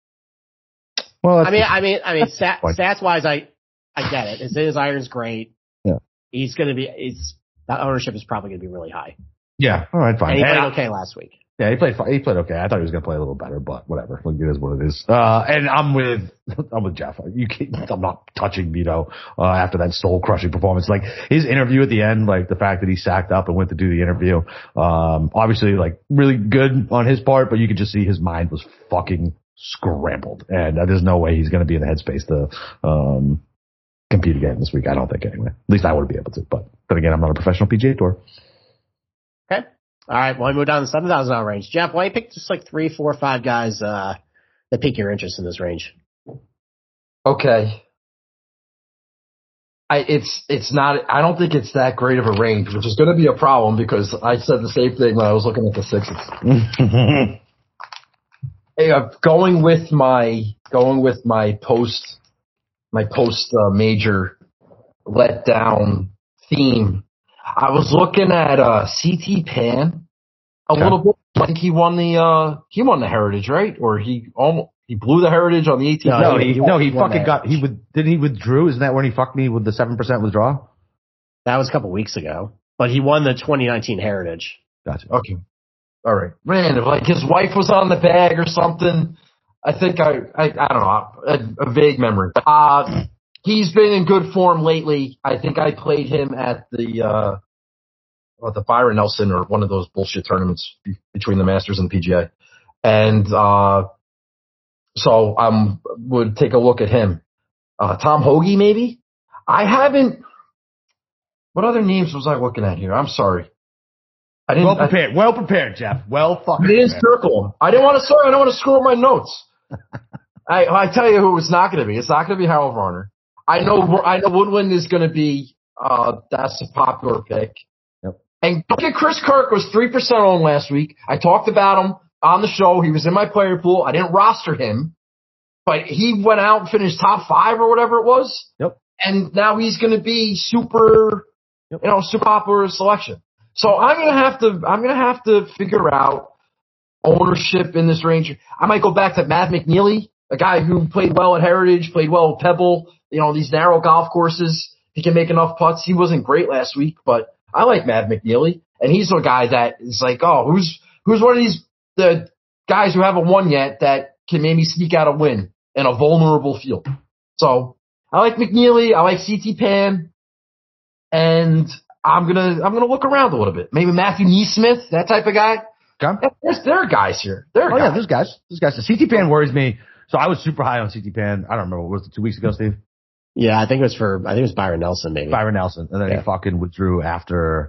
Well, that's I mean, I mean, I mean, stat, fine. stats wise, I I get it. His, his iron's great. Yeah. He's going to be. He's that ownership is probably going to be really high. yeah. All right. Fine. And he Hey, played I- okay last week. Yeah, he played. fi- He played okay. I thought he was going to play a little better, but whatever. Like, it is what it is. Uh, and I'm with, I'm with Jeff. You can't, I'm not touching Mito uh, after that soul crushing performance. Like, his interview at the end, like the fact that he sacked up and went to do the interview, um, obviously like really good on his part, but you could just see his mind was fucking scrambled, and uh, there's no way he's going to be in the headspace to um, compete again this week. I don't think anyway. At least I would be able to. But then again, I'm not a professional P G A Tour. Okay. All right. Well, we move down to the seven thousand dollars range. Jeff, why don't you pick just like three, four, five guys uh, that pique your interest in this range? Okay. I, it's it's not. I don't think it's that great of a range, which is going to be a problem because I said the same thing when I was looking at the Sixers. Hey, uh, going with my going with my post my post uh, major letdown theme. I was looking at uh, C T Pan a okay. little bit. I think he won the uh, he won the Heritage, right? Or he almost he blew the Heritage on the eighteenth. No, no, he, no, he fucking got he would didn't he withdrew? Isn't that when he fucked me with the seven percent withdrawal? That was a couple weeks ago, but he won the twenty nineteen Heritage. Gotcha. Okay, all right, man. If like his wife was on the bag or something, I think I I, I don't know a, a vague memory. Uh, he's been in good form lately. I think I played him at the. Uh, Well, the Byron Nelson or one of those bullshit tournaments between the Masters and the P G A. And, uh, so I um, would take a look at him. Uh, Tom Hoagie, maybe? I haven't, what other names was I looking at here? I'm sorry. I didn't. Well prepared. I, well prepared, Jeff. Well fucking I didn't circle them. I didn't want to, sorry, I don't want to screw up my notes. I, I tell you who it's not going to be. It's not going to be Harold Varner. I know, I know Woodland is going to be, uh, that's a popular pick. And look at Chris Kirk was three percent owned last week. I talked about him on the show. He was in my player pool. I didn't roster him, but he went out and finished top five or whatever it was. Yep. And now he's going to be super, yep. you know, super popular selection. So I'm going to have to, I'm going to have to figure out ownership in this range. I might go back to Matt McNeely, a guy who played well at Heritage, played well at Pebble, you know, these narrow golf courses. He can make enough putts. He wasn't great last week, but I like Matt McNeely, and he's a guy that is like, oh, who's who's one of these the guys who haven't won yet that can maybe sneak out a win in a vulnerable field. So I like McNeely, I like C T Pan, and I'm gonna I'm gonna look around a little bit. Maybe Matthew Neesmith, that type of guy. Okay. There's, there are guys here. There are oh guys. yeah, there's guys. There's guys. The C T Pan worries me. So I was super high on C T Pan. I don't remember. What was it, two weeks ago, Steve? Yeah, I think it was for, I think it was Byron Nelson, maybe. Byron Nelson. And then yeah. he fucking withdrew after,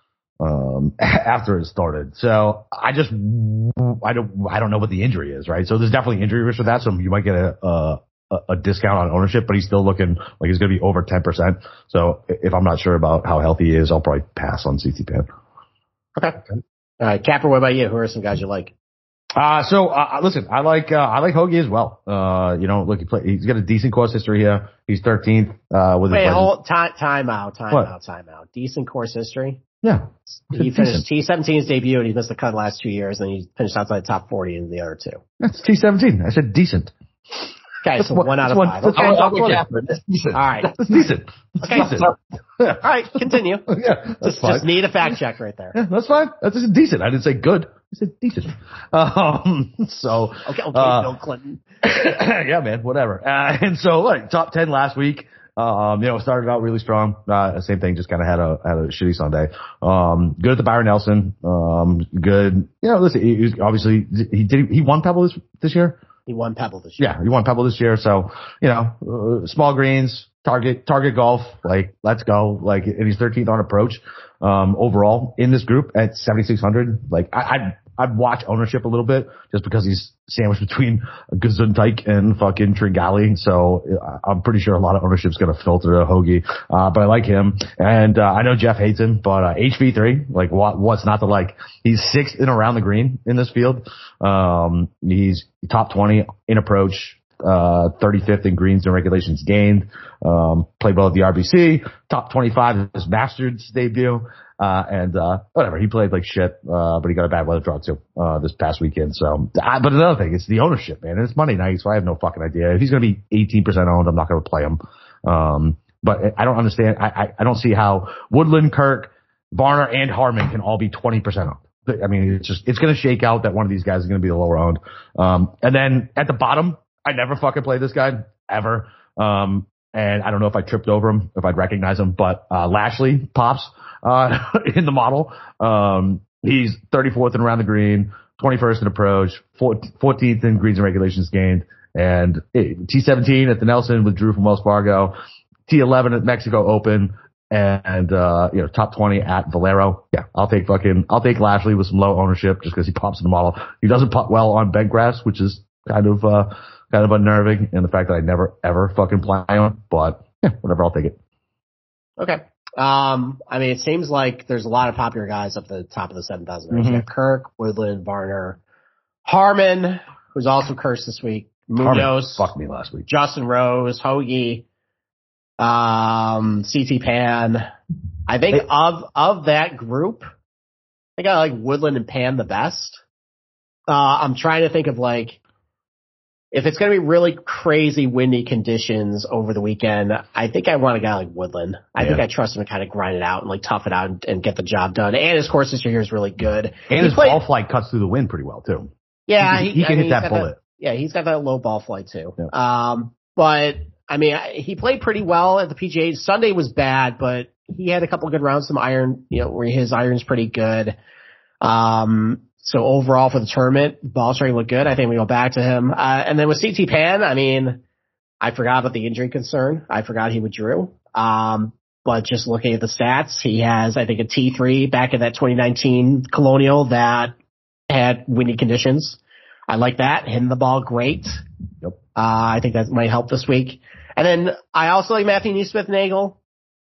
um, after it started. So I just, I don't, I don't know what the injury is, right? So there's definitely injury risk with that. So you might get a, a, a discount on ownership, but he's still looking like he's going to be over ten percent. So if I'm not sure about how healthy he is, I'll probably pass on C T Pan. Okay. All right. Capper, what about you? Who are some guys you like? Uh, so, uh, listen, I like, uh, I like Hoagie as well. Uh, you know, look, he play, he's got a decent course history here. He's thirteenth, uh, with Wait, his hold, time, time out, time what? out, time out. Decent course history? Yeah. He finished T seventeen's debut and he missed the cut the last two years and he finished outside the top forty in the other two. That's T seventeen. I said decent. Okay, so one, one out of one, five. Okay, I'll, I'll okay. That's decent. All right. That's decent. That's Okay. decent. All right, continue. Yeah, that's just, fine. just need a fact check right there. Yeah, that's fine. That's just decent. I didn't say good. I said decent. Um, so. Okay, okay, uh, Bill Clinton. yeah, man, whatever. Uh, and so, like, top ten last week. Um, you know, started out really strong. Uh, same thing, just kind of had a, had a shitty Sunday. Um, good at the Byron Nelson. Um, good. You know, listen, he, he obviously, he did, he won Pebble this, this year? He won Pebble this year. Yeah, he won Pebble this year. So, you know, uh, small greens, target, target golf, like, let's go. Like, and he's thirteenth on approach, um, overall in this group at seventy-six hundred. Like, I, I'd, I'd watch ownership a little bit just because he's sandwiched between Gesundheit and fucking Tringali. So I'm pretty sure a lot of ownership's going to filter to Hoagie. Uh, but I like him. And, uh, I know Jeff hates him, but, uh, H V three, like what, what's not to like? He's sixth in around the green in this field. Um, he's top twenty in approach. Uh, thirty-fifth in greens and regulations gained. Um, played well at the R B C. Top twenty-five in his Masters debut. Uh, and, uh, whatever. He played like shit, uh, but he got a bad weather draw too, uh, this past weekend. So, uh, but another thing, it's the ownership, man. It's Monday night, so I have no fucking idea. If he's going to be eighteen percent owned, I'm not going to play him. Um, but I don't understand. I, I, I don't see how Woodland, Kirk, Varner, and Harman can all be twenty percent owned. I mean, it's just, it's going to shake out that one of these guys is going to be the lower owned. Um, and then at the bottom, I never fucking played this guy ever. Um, and I don't know if I tripped over him, if I'd recognize him, but, uh, Lashley pops, uh, in the model. Um, he's thirty-fourth in around the green, twenty-first in approach, fourteenth in greens and regulations gained, and T seventeen at the Nelson with Drew from Wells Fargo, T eleven at Mexico Open, and, uh, you know, top twenty at Valero. Yeah, I'll take fucking, I'll take Lashley with some low ownership just because he pops in the model. He doesn't putt well on bent grass, which is kind of, uh, kind of unnerving, and the fact that I never ever fucking play on, but yeah, whatever, I'll take it. Okay. Um, I mean, it seems like there's a lot of popular guys up the top of the seven thousand. Mm-hmm. You have Kirk, Woodland, Varner, Harmon, who's also cursed this week, Munoz, fucked me last week, Justin Rose, Hoagie, um, C T Pan. I think hey. of of that group, I think I like Woodland and Pan the best. Uh, I'm trying to think of like, if it's going to be really crazy windy conditions over the weekend, I think I want a guy like Woodland. I yeah. think I trust him to kind of grind it out and like tough it out and, and get the job done. And his course this year is really good. And he his played, ball flight cuts through the wind pretty well too. Yeah, he, he, he can I mean, hit that bullet. That, yeah, he's got that low ball flight too. Yeah. Um, but I mean, he played pretty well at the P G A. Sunday was bad, but he had a couple good rounds. Some iron, you know, where his iron's pretty good. Um. So overall for the tournament, ball striking looked good. I think we go back to him. Uh, and then with C T Pan, I mean, I forgot about the injury concern. I forgot he withdrew. Um, but just looking at the stats, he has, I think, a T three back in that twenty nineteen Colonial that had windy conditions. I like that. Hitting the ball great. Yep. Uh, I think that might help this week. And then I also like Matthew NeSmith-Nagel.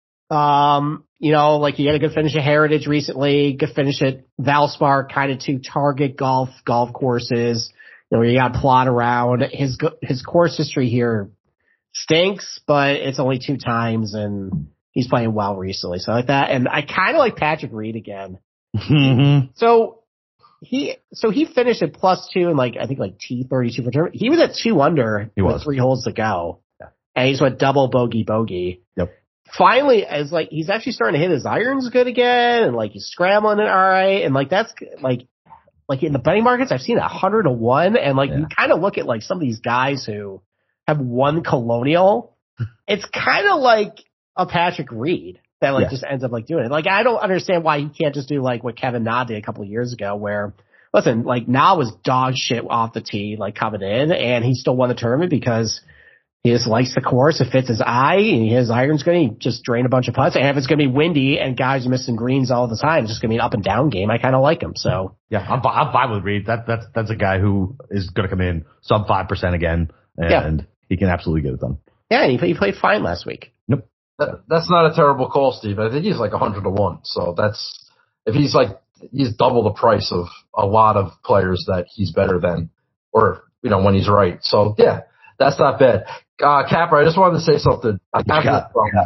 Um, you know, like he had a good finish at Heritage recently, good finish at Valspar, kind of two target golf, golf courses, you know, where you got to plot around. His, his course history here stinks, but it's only two times and he's playing well recently. So I like that. And I kind of like Patrick Reed again. Mm-hmm. So he, so he finished at plus two and like, I think like T thirty-two for tournament. He was at two under he with was. three holes to go. Yeah. And he's went double bogey bogey. Yep. Finally, as like he's actually starting to hit his irons good again, and like he's scrambling it all right, and like that's like like in the betting markets, I've seen a hundred to one, and like yeah. you kind of look at like some of these guys who have won Colonial, it's kind of like a Patrick Reed that like yeah. just ends up like doing it. Like I don't understand why he can't just do like what Kevin Na did a couple of years ago, where listen, like Na was dog shit off the tee, like coming in, and he still won the tournament because he just likes the course. It fits his eye, and his iron's going to just drain a bunch of putts. And if it's going to be windy and guys are missing greens all the time, it's just going to be an up and down game. I kind of like him. So yeah, I'm I'm fine with Reed. That that's that's a guy who is going to come in sub five percent again, and yeah. he can absolutely get it done. Yeah, and he, he played fine last week. Nope. That, that's not a terrible call, Steve. I think he's like a hundred to one. So that's if he's like he's double the price of a lot of players that he's better than, or you know when he's right. So yeah, that's not bad. Uh, Capper, I just wanted to say something. I got yeah, from yeah.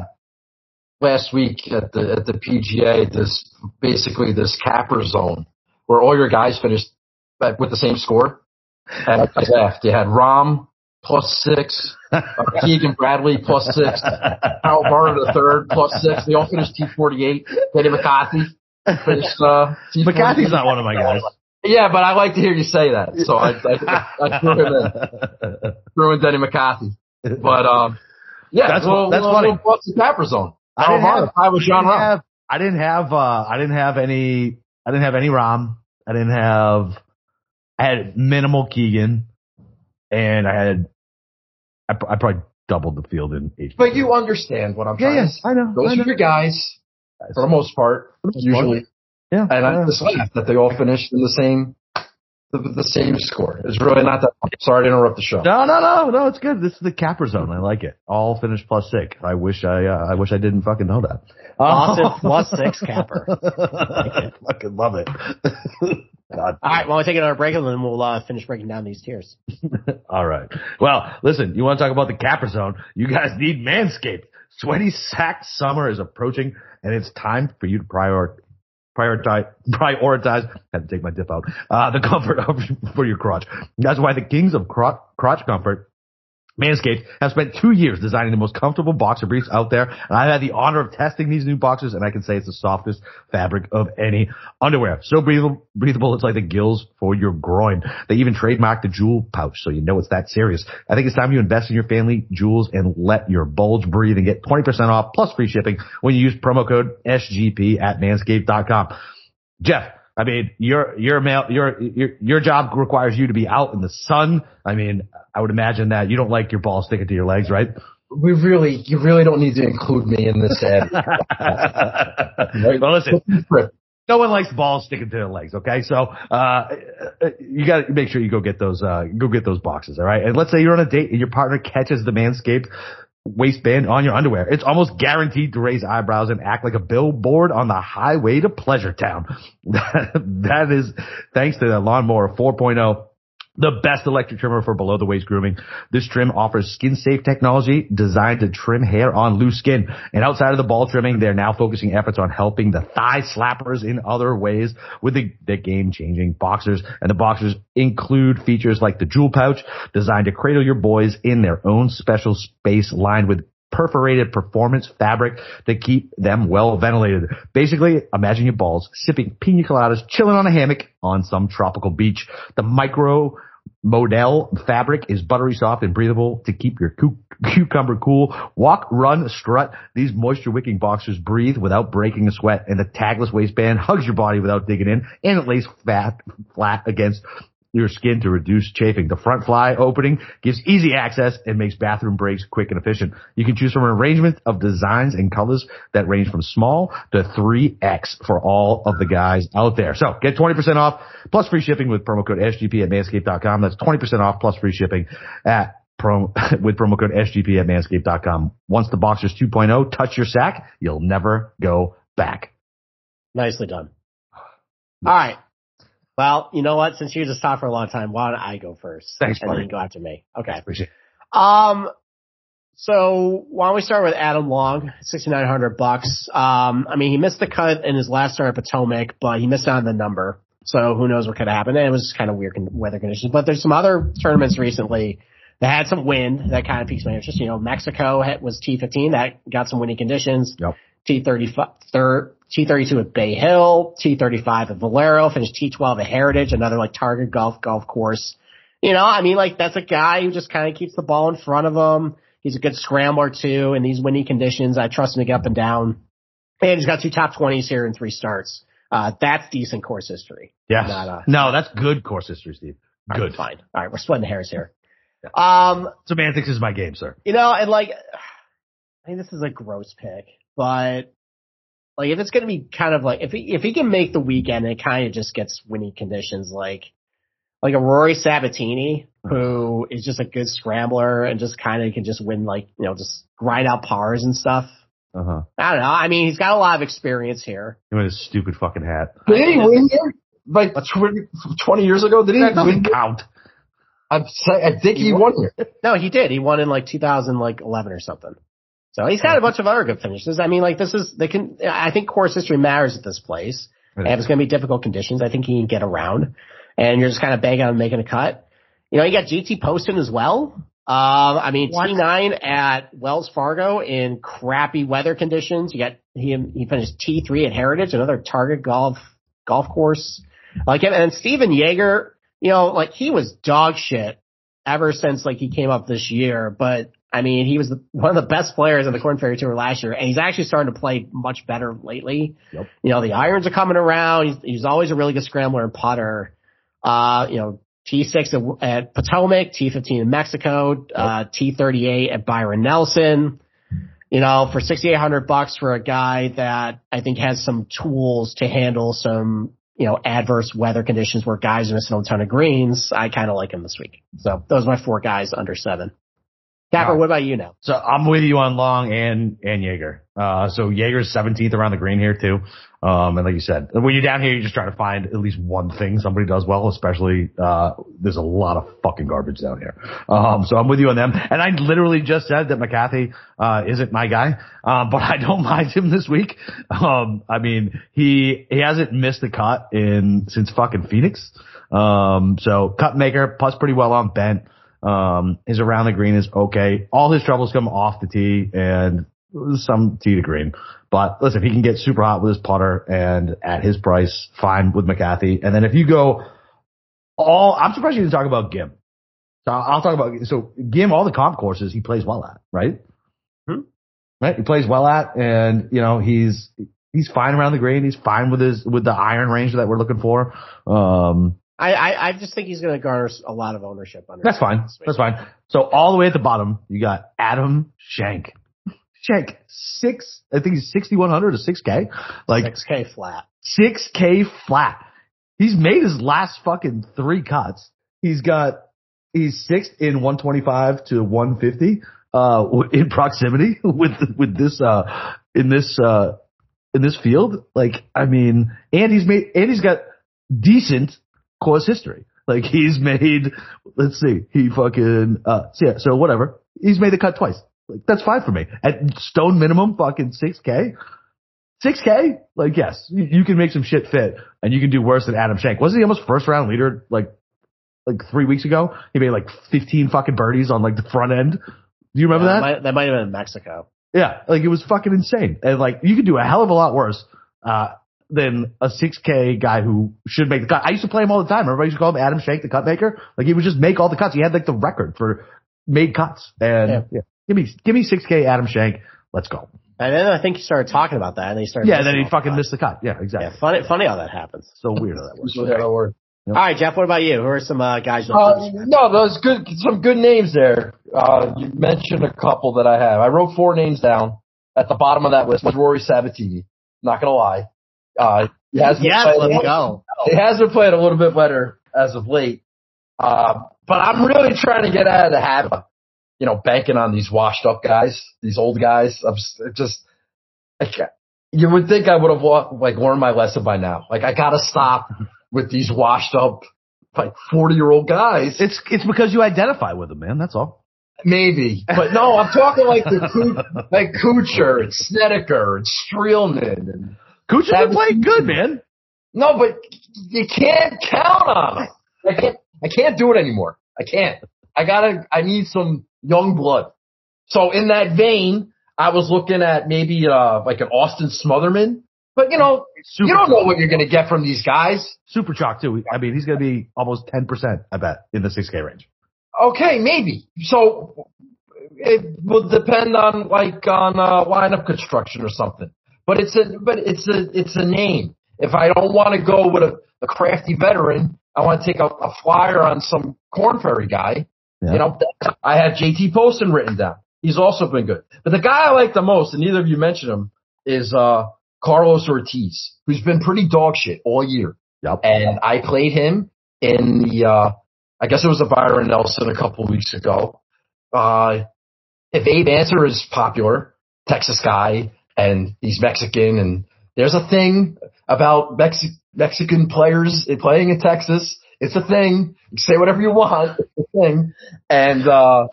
last week at the at the P G A. This basically this Capper zone where all your guys finished with the same score. And I laughed. You had Rahm plus six, uh, Keegan Bradley plus six, Harold Varner the third plus six. They all finished T forty-eight. Danny McCarthy finished uh, T forty-eight. McCarthy's not one of my guys. Yeah, but I like to hear you say that. So I, I, I threw him in. Threw in Denny McCarthy. But, um, yeah, that's, little, that's little, funny. Little Bucks and Capper zone. I didn't, have, I, was John I, didn't have, Rahm. I didn't have, uh, I didn't have any, I didn't have any Rahm. I didn't have, I had minimal Keegan, and I had, I, I probably doubled the field in H P. But you understand what I'm yeah, trying yeah, to say. I know. Those I know. are your guys, for the most part, usually. Yeah. And I just laughed that they all finished in the same, the, the same score. It's really not that much. Sorry to interrupt the show. No, no, no, no. It's good. This is the Capper zone. I like it. All finished plus six. I wish I, uh, I wish I didn't fucking know that. Awesome. Plus six Capper. I fucking love it. God. All right. Well, we'll take another break and then we'll uh, finish breaking down these tiers. All right. Well, listen. You want to talk about the Capper zone? You guys need Manscaped. Sweaty sack summer is approaching, and it's time for you to prioritize. Prioritize, prioritize, had to take my dip out, uh, the comfort of, for your crotch. That's why the kings of crotch, crotch comfort, Manscaped, have spent two years designing the most comfortable boxer briefs out there. And I've had the honor of testing these new boxers, and I can say it's the softest fabric of any underwear. So breathable, breathable, it's like the gills for your groin. They even trademarked the jewel pouch, so you know it's that serious. I think it's time you invest in your family jewels and let your bulge breathe and get twenty percent off plus free shipping when you use promo code S G P at manscaped dot com. Jeff, I mean, your your male, your your your job requires you to be out in the sun. I mean, I would imagine that you don't like your balls sticking to your legs, right? We really, you really don't need to include me in this ad. Right? Well, listen, no one likes balls sticking to their legs. Okay, so uh you got to make sure you go get those uh go get those boxes. All right, and let's say you're on a date and your partner catches the Manscaped waistband on your underwear. It's almost guaranteed to raise eyebrows and act like a billboard on the highway to Pleasure Town. That is thanks to the Lawnmower four point oh. The best electric trimmer for below the waist grooming. This trim offers skin safe technology designed to trim hair on loose skin. And outside of the ball trimming, they're now focusing efforts on helping the thigh slappers in other ways with the, the game changing boxers. And the boxers include features like the jewel pouch designed to cradle your boys in their own special space lined with perforated performance fabric to keep them well ventilated. Basically, imagine your balls sipping pina coladas, chilling on a hammock on some tropical beach. The micro modal fabric is buttery soft and breathable to keep your cu- cucumber cool. Walk, run, strut. These moisture wicking boxers breathe without breaking a sweat, and the tagless waistband hugs your body without digging in, and it lays fat, flat against your skin to reduce chafing. The front fly opening gives easy access and makes bathroom breaks quick and efficient. You can choose from an arrangement of designs and colors that range from small to three X for all of the guys out there. So get twenty percent off plus free shipping with promo code S G P at manscaped dot com. That's twenty percent off plus free shipping at pro with promo code S G P at manscaped dot com. Once the Boxers two point oh touch your sack, you'll never go back. Nicely done. All right. Well, you know what? Since you just talked for a long time, why don't I go first? Thanks, and buddy. then go after me. Okay. Appreciate it. Um, so why don't we start with Adam Long, sixty-nine hundred bucks. Um, I mean, he missed the cut in his last start at Potomac, but he missed out on the number. So who knows what could happen. And it was kind of weird weather conditions, but there's some other tournaments recently that had some wind that kind of piques my interest. You know, Mexico had, was T fifteen that got some windy conditions. Yep. T thirty-five, T thirty-two at Bay Hill, T thirty-five at Valero, finished T twelve at Heritage, another like Target Golf golf course. You know, I mean, like that's a guy who just kind of keeps the ball in front of him. He's a good scrambler too in these windy conditions. I trust him to get up and down. And he's got two top twenties here in three starts. Uh, that's decent course history. Yeah. Not, uh, no, that's good course history, Steve. Good. All right, fine. All right, we're splitting the hairs here. Um, Semantics is my game, sir. You know, and like, I mean, this is a gross pick, but like if it's going to be kind of like, if he, if he can make the weekend and it kind of just gets windy conditions, like, like a Rory Sabatini, who is just a good scrambler and just kind of can just win, like, you know, just grind out pars and stuff. Uh-huh. I don't know. I mean, he's got a lot of experience here. He with his stupid fucking hat. Did he win here? Like twenty years ago? Did he That doesn't win? count. I'm saying, I think he won here. No, he did. He won in like two thousand eleven or something. So he's got a bunch of other good finishes. I mean, like this is, they can, I think course history matters at this place. And if it's going to be difficult conditions, I think he can get around. And you're just kind of begging on making a cut. You know, you got J T Poston as well. Um, I mean, what? T nine at Wells Fargo in crappy weather conditions. You got, he, he finished T three at Heritage, another Target golf, golf course. Like, and then Steven Yeager, you know, like he was dog shit ever since like he came up this year. But I mean, he was the, one of the best players on the Korn Ferry Tour last year, and he's actually starting to play much better lately. Yep. You know, the irons are coming around. He's, he's always a really good scrambler and putter. Uh, you know, T six at, at Potomac, T fifteen in Mexico, yep. uh, T thirty-eight at Byron Nelson. You know, for sixty-eight hundred bucks for a guy that I think has some tools to handle some, you know, adverse weather conditions where guys are missing a ton of greens, I kind of like him this week. So those are my four guys under seven. Capper, right. What about you now? So I'm with you on Long and, and Yeager. Uh, so Yeager's seventeenth around the green here too. Um, and like you said, when you're down here, you're just trying to find at least one thing somebody does well, especially, uh, there's a lot of fucking garbage down here. Um, so I'm with you on them. And I literally just said that McCarthy, uh, isn't my guy. Um, but I don't mind him this week. Um, I mean, he, he hasn't missed a cut in, since fucking Phoenix. Um, so cut maker, putts pretty well on bent. Um, his around the green is okay. All his troubles come off the tee and some tee to green. But listen, if he can get super hot with his putter and at his price, fine with McCarthy. And then if you go all, I'm surprised you didn't talk about Gim. So I'll talk about, so Gim, all the comp courses he plays well at, right? Hmm? Right? He plays well at, and you know, he's, he's fine around the green. He's fine with his, with the iron range that we're looking for. Um, I, I, I just think he's going to garner a lot of ownership. Under That's fine. That's fine. So all the way at the bottom, you got Adam Schenk. Schenk, six, I think he's sixty-one hundred or six K. Like six K flat. six K flat. He's made his last fucking three cuts. He's got, he's sixth in one twenty-five to one fifty. uh, in proximity with, with this, uh, in this, uh, in this field. Like, I mean, and he's made, and he's got decent course history. Like, he's made, let's see, he fucking, uh, so yeah, so whatever. He's made the cut twice. Like, that's fine for me. At stone minimum, fucking six K. six K? Like, yes, you, you can make some shit fit, and you can do worse than Adam Schenk. Wasn't he almost first round leader, like, like three weeks ago? He made like fifteen fucking birdies on like the front end. Do you remember yeah, that? Might, that might have been in Mexico. Yeah, like it was fucking insane. And like you could do a hell of a lot worse uh than a six K guy who should make the cut. I used to play him all the time. Everybody used to call him Adam Schenk, the cut maker. Like he would just make all the cuts. He had like the record for made cuts. And yeah, yeah. give me give me six K Adam Schenk. Let's go. And then I think he started talking about that, and then he started. Yeah, then he fucking the missed the cut. Yeah, exactly. Yeah, funny, funny how that happens. So weird how that works. Yeah, that works. Yep. All right, Jeff. What about you? Who are some uh, guys? Uh, no, those good, some good names there. Uh, you mentioned a couple that I have. I wrote four names down. At the bottom of that list was Rory Sabatini. Not gonna lie. Uh, he has yes, let's go. He has been playing a little bit better as of late. Uh, but I'm really trying to get out of the habit of, you know, banking on these washed up guys, these old guys. I'm just, I can't, you would think I would have like learned my lesson by now. Like I gotta stop with these washed up, like forty year old guys. It's it's because you identify with them, man. That's all. Maybe, but no, I'm talking like the like Kuchar and Snedeker and Streelman and Kuchar's been playing good, man. No, but you can't count on him. I can't. I can't do it anymore. I can't. I gotta. I need some young blood. So in that vein, I was looking at maybe uh like an Austin Smotherman, but you know, Super you don't know what you're gonna get from these guys. Super chalk too. I mean, he's gonna be almost ten percent. I bet in the six K range. Okay, maybe. So it will depend on like on uh, lineup construction or something. But it's a but it's a it's a name. If I don't want to go with a, a crafty veteran, I want to take a, a flyer on some Corn Ferry guy. Yeah. You know, I have J T Poston written down. He's also been good. But the guy I like the most, and neither of you mentioned him, is uh, Carlos Ortiz, who's been pretty dog shit all year. Yep. And I played him in the. Uh, I guess it was a Byron Nelson a couple of weeks ago. Uh, if Abe Answer is popular, Texas guy, and he's Mexican, and there's a thing about Mexi- Mexican players playing in Texas. It's a thing. You say whatever you want. It's a thing. And, uh,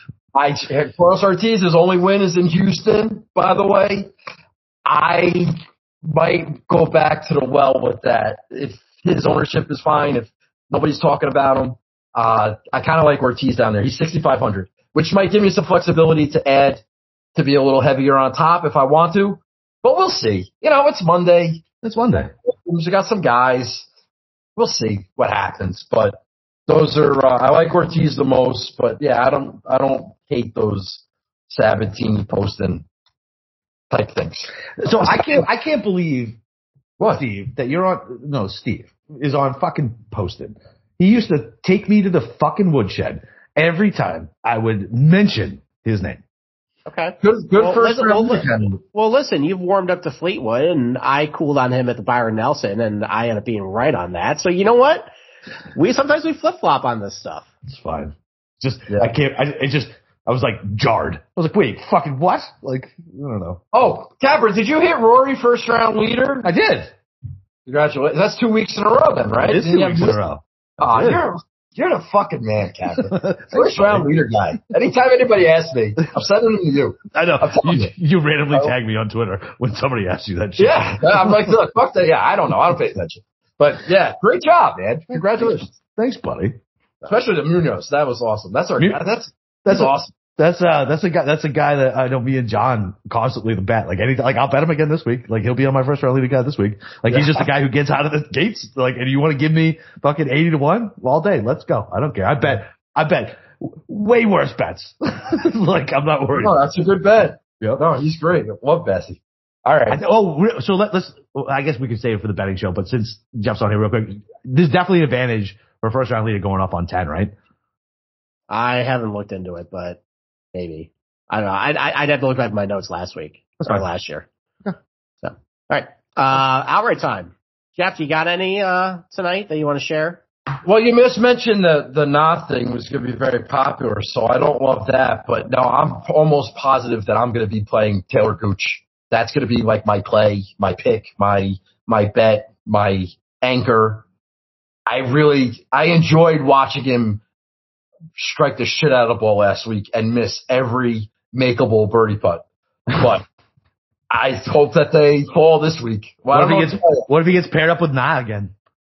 I, Carlos Ortiz's only win is in Houston, by the way. I might go back to the well with that. If his ownership is fine, if nobody's talking about him. Uh, I kind of like Ortiz down there. He's sixty-five hundred, which might give me some flexibility to add, to be a little heavier on top if I want to. But we'll see. You know, it's Monday. It's Monday. We got some guys. We'll see what happens. But those are, uh, I like Ortiz the most. But yeah, I don't, I don't hate those Sabatini Poston type things. So I can't, I can't believe, what? Steve, that you're on, no, Steve is on fucking Poston. He used to take me to the fucking woodshed every time I would mention his name. Okay. Good, good well, first listen, round. Well, well, listen, you've warmed up to Fleetwood, and I cooled on him at the Byron Nelson, and I ended up being right on that. So you know what? We sometimes we flip flop on this stuff. It's fine. Just yeah. I can't. I it just I was like jarred. I was like, wait, fucking what? Like I don't know. Oh, Capper, did you hit Rory first round leader? I did. Congratulations. That's two weeks in a row, then, right? It is two weeks in a row. Oh, you're you're the fucking man, Capper. First round leader guy. Anytime anybody asks me, I'm sending them to you. I know. You, you randomly oh. tag me on Twitter when somebody asks you that shit. Yeah. I'm like, look, fuck that. Yeah, I don't know. I don't pay attention. But yeah, great job, man. Congratulations. Thanks, buddy. Especially the Munoz. That was awesome. That's our guy. That's that's a, awesome. That's uh that's a guy that's a guy that I know me and John constantly the bet. Like any like I'll bet him again this week. Like he'll be on my first round leader guy this week. Like yeah. He's just the guy who gets out of the gates. Like and you want to give me fucking eighty to one all day? Let's go. I don't care. I bet I bet way worse bets. Like I'm not worried. No, that's a good bet. Yeah. No, he's great. I love Bessie. All right. I, oh, so let, let's. Well, I guess we could save it for the betting show. But since Jeff's on here real quick, there's definitely an advantage for a first round leader going up on ten, right? I haven't looked into it, but maybe. I don't know. I'd, I'd have to look back at my notes last week or last year. Okay. So, all right. Uh, outright time. Jeff, you got any uh, tonight that you want to share? Well, you just mentioned the the Nah thing was going to be very popular, so I don't love that. But no, I'm almost positive that I'm going to be playing Taylor Gooch. That's going to be like my play, my pick, my my bet, my anchor. I really I enjoyed watching him strike the shit out of the ball last week and miss every makeable birdie putt. But I hope that they fall this week. Well, what, if he gets, what if he gets paired up with Nah again?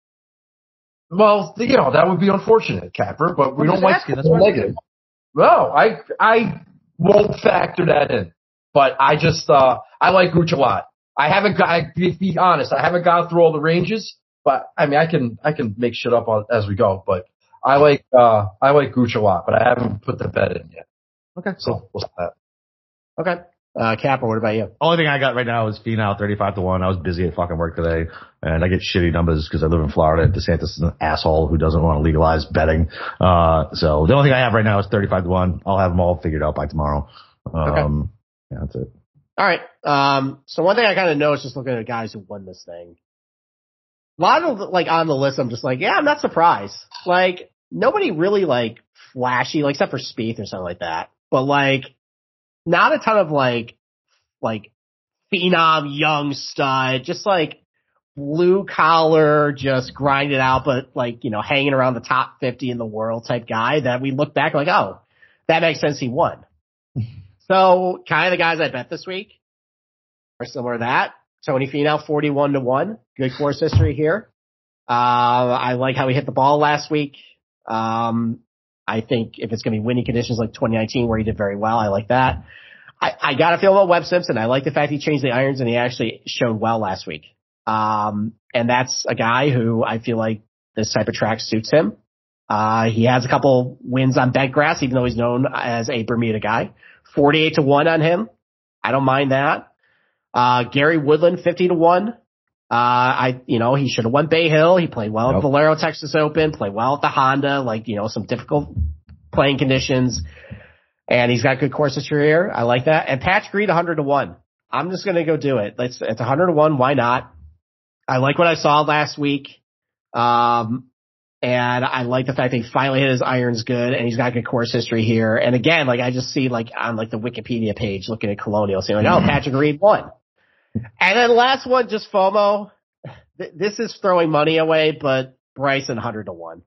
Well, you know, that would be unfortunate, Capper, but we I'm don't like asking. That's negative. No, I I won't factor that in. But I just uh I like Gooch a lot. I haven't got I be, be honest, I haven't gone through all the ranges, but I mean I can I can make shit up on, as we go, but I like uh I like Gooch a lot, but I haven't put the bet in yet. Okay. So we'll stop that. Okay. Uh, Capper, what about you? Only thing I got right now is Finau thirty-five to one. I was busy at fucking work today, and I get shitty numbers because I live in Florida. DeSantis is an asshole who doesn't want to legalize betting. Uh, so the only thing I have right now is thirty-five to one. I'll have them all figured out by tomorrow. Um, okay. Yeah, that's it. All right. Um, so one thing I kind of know is just looking at guys who won this thing. A lot of, like, on the list, I'm just like, yeah, I'm not surprised. Like, nobody really, like, flashy, like, except for Spieth or something like that. But, like, not a ton of, like, like, phenom, young stud, just, like, blue collar, just grind it out, but, like, you know, hanging around the top fifty in the world type guy that we look back like, oh, that makes sense, he won. So, kind of the guys I bet this week are similar to that. Tony Finau, forty-one to one. Good course history here. Uh, I like how he hit the ball last week. Um, I think if it's going to be winning conditions like twenty nineteen where he did very well, I like that. I, I got to feel about Webb Simpson. I like the fact he changed the irons and he actually showed well last week. Um, and that's a guy who I feel like this type of track suits him. Uh, he has a couple wins on bent grass, even though he's known as a Bermuda guy. forty-eight to one on him. I don't mind that. Uh, Gary Woodland, fifty to one. Uh, I, you know, he should have won Bay Hill. He played well Nope. at Valero Texas Open, played well at the Honda, like, you know, some difficult playing conditions. And he's got good course history here. I like that. And Patrick Reed, one hundred to one. I'm just going to go do it. It's, it's one hundred to one. Why not? I like what I saw last week. Um, and I like the fact that he finally hit his irons good and he's got good course history here. And again, like I just see like on like the Wikipedia page looking at Colonial saying like, oh, Patrick Reed won. And then last one, just FOMO. Th- this is throwing money away, but Bryson one hundred to one.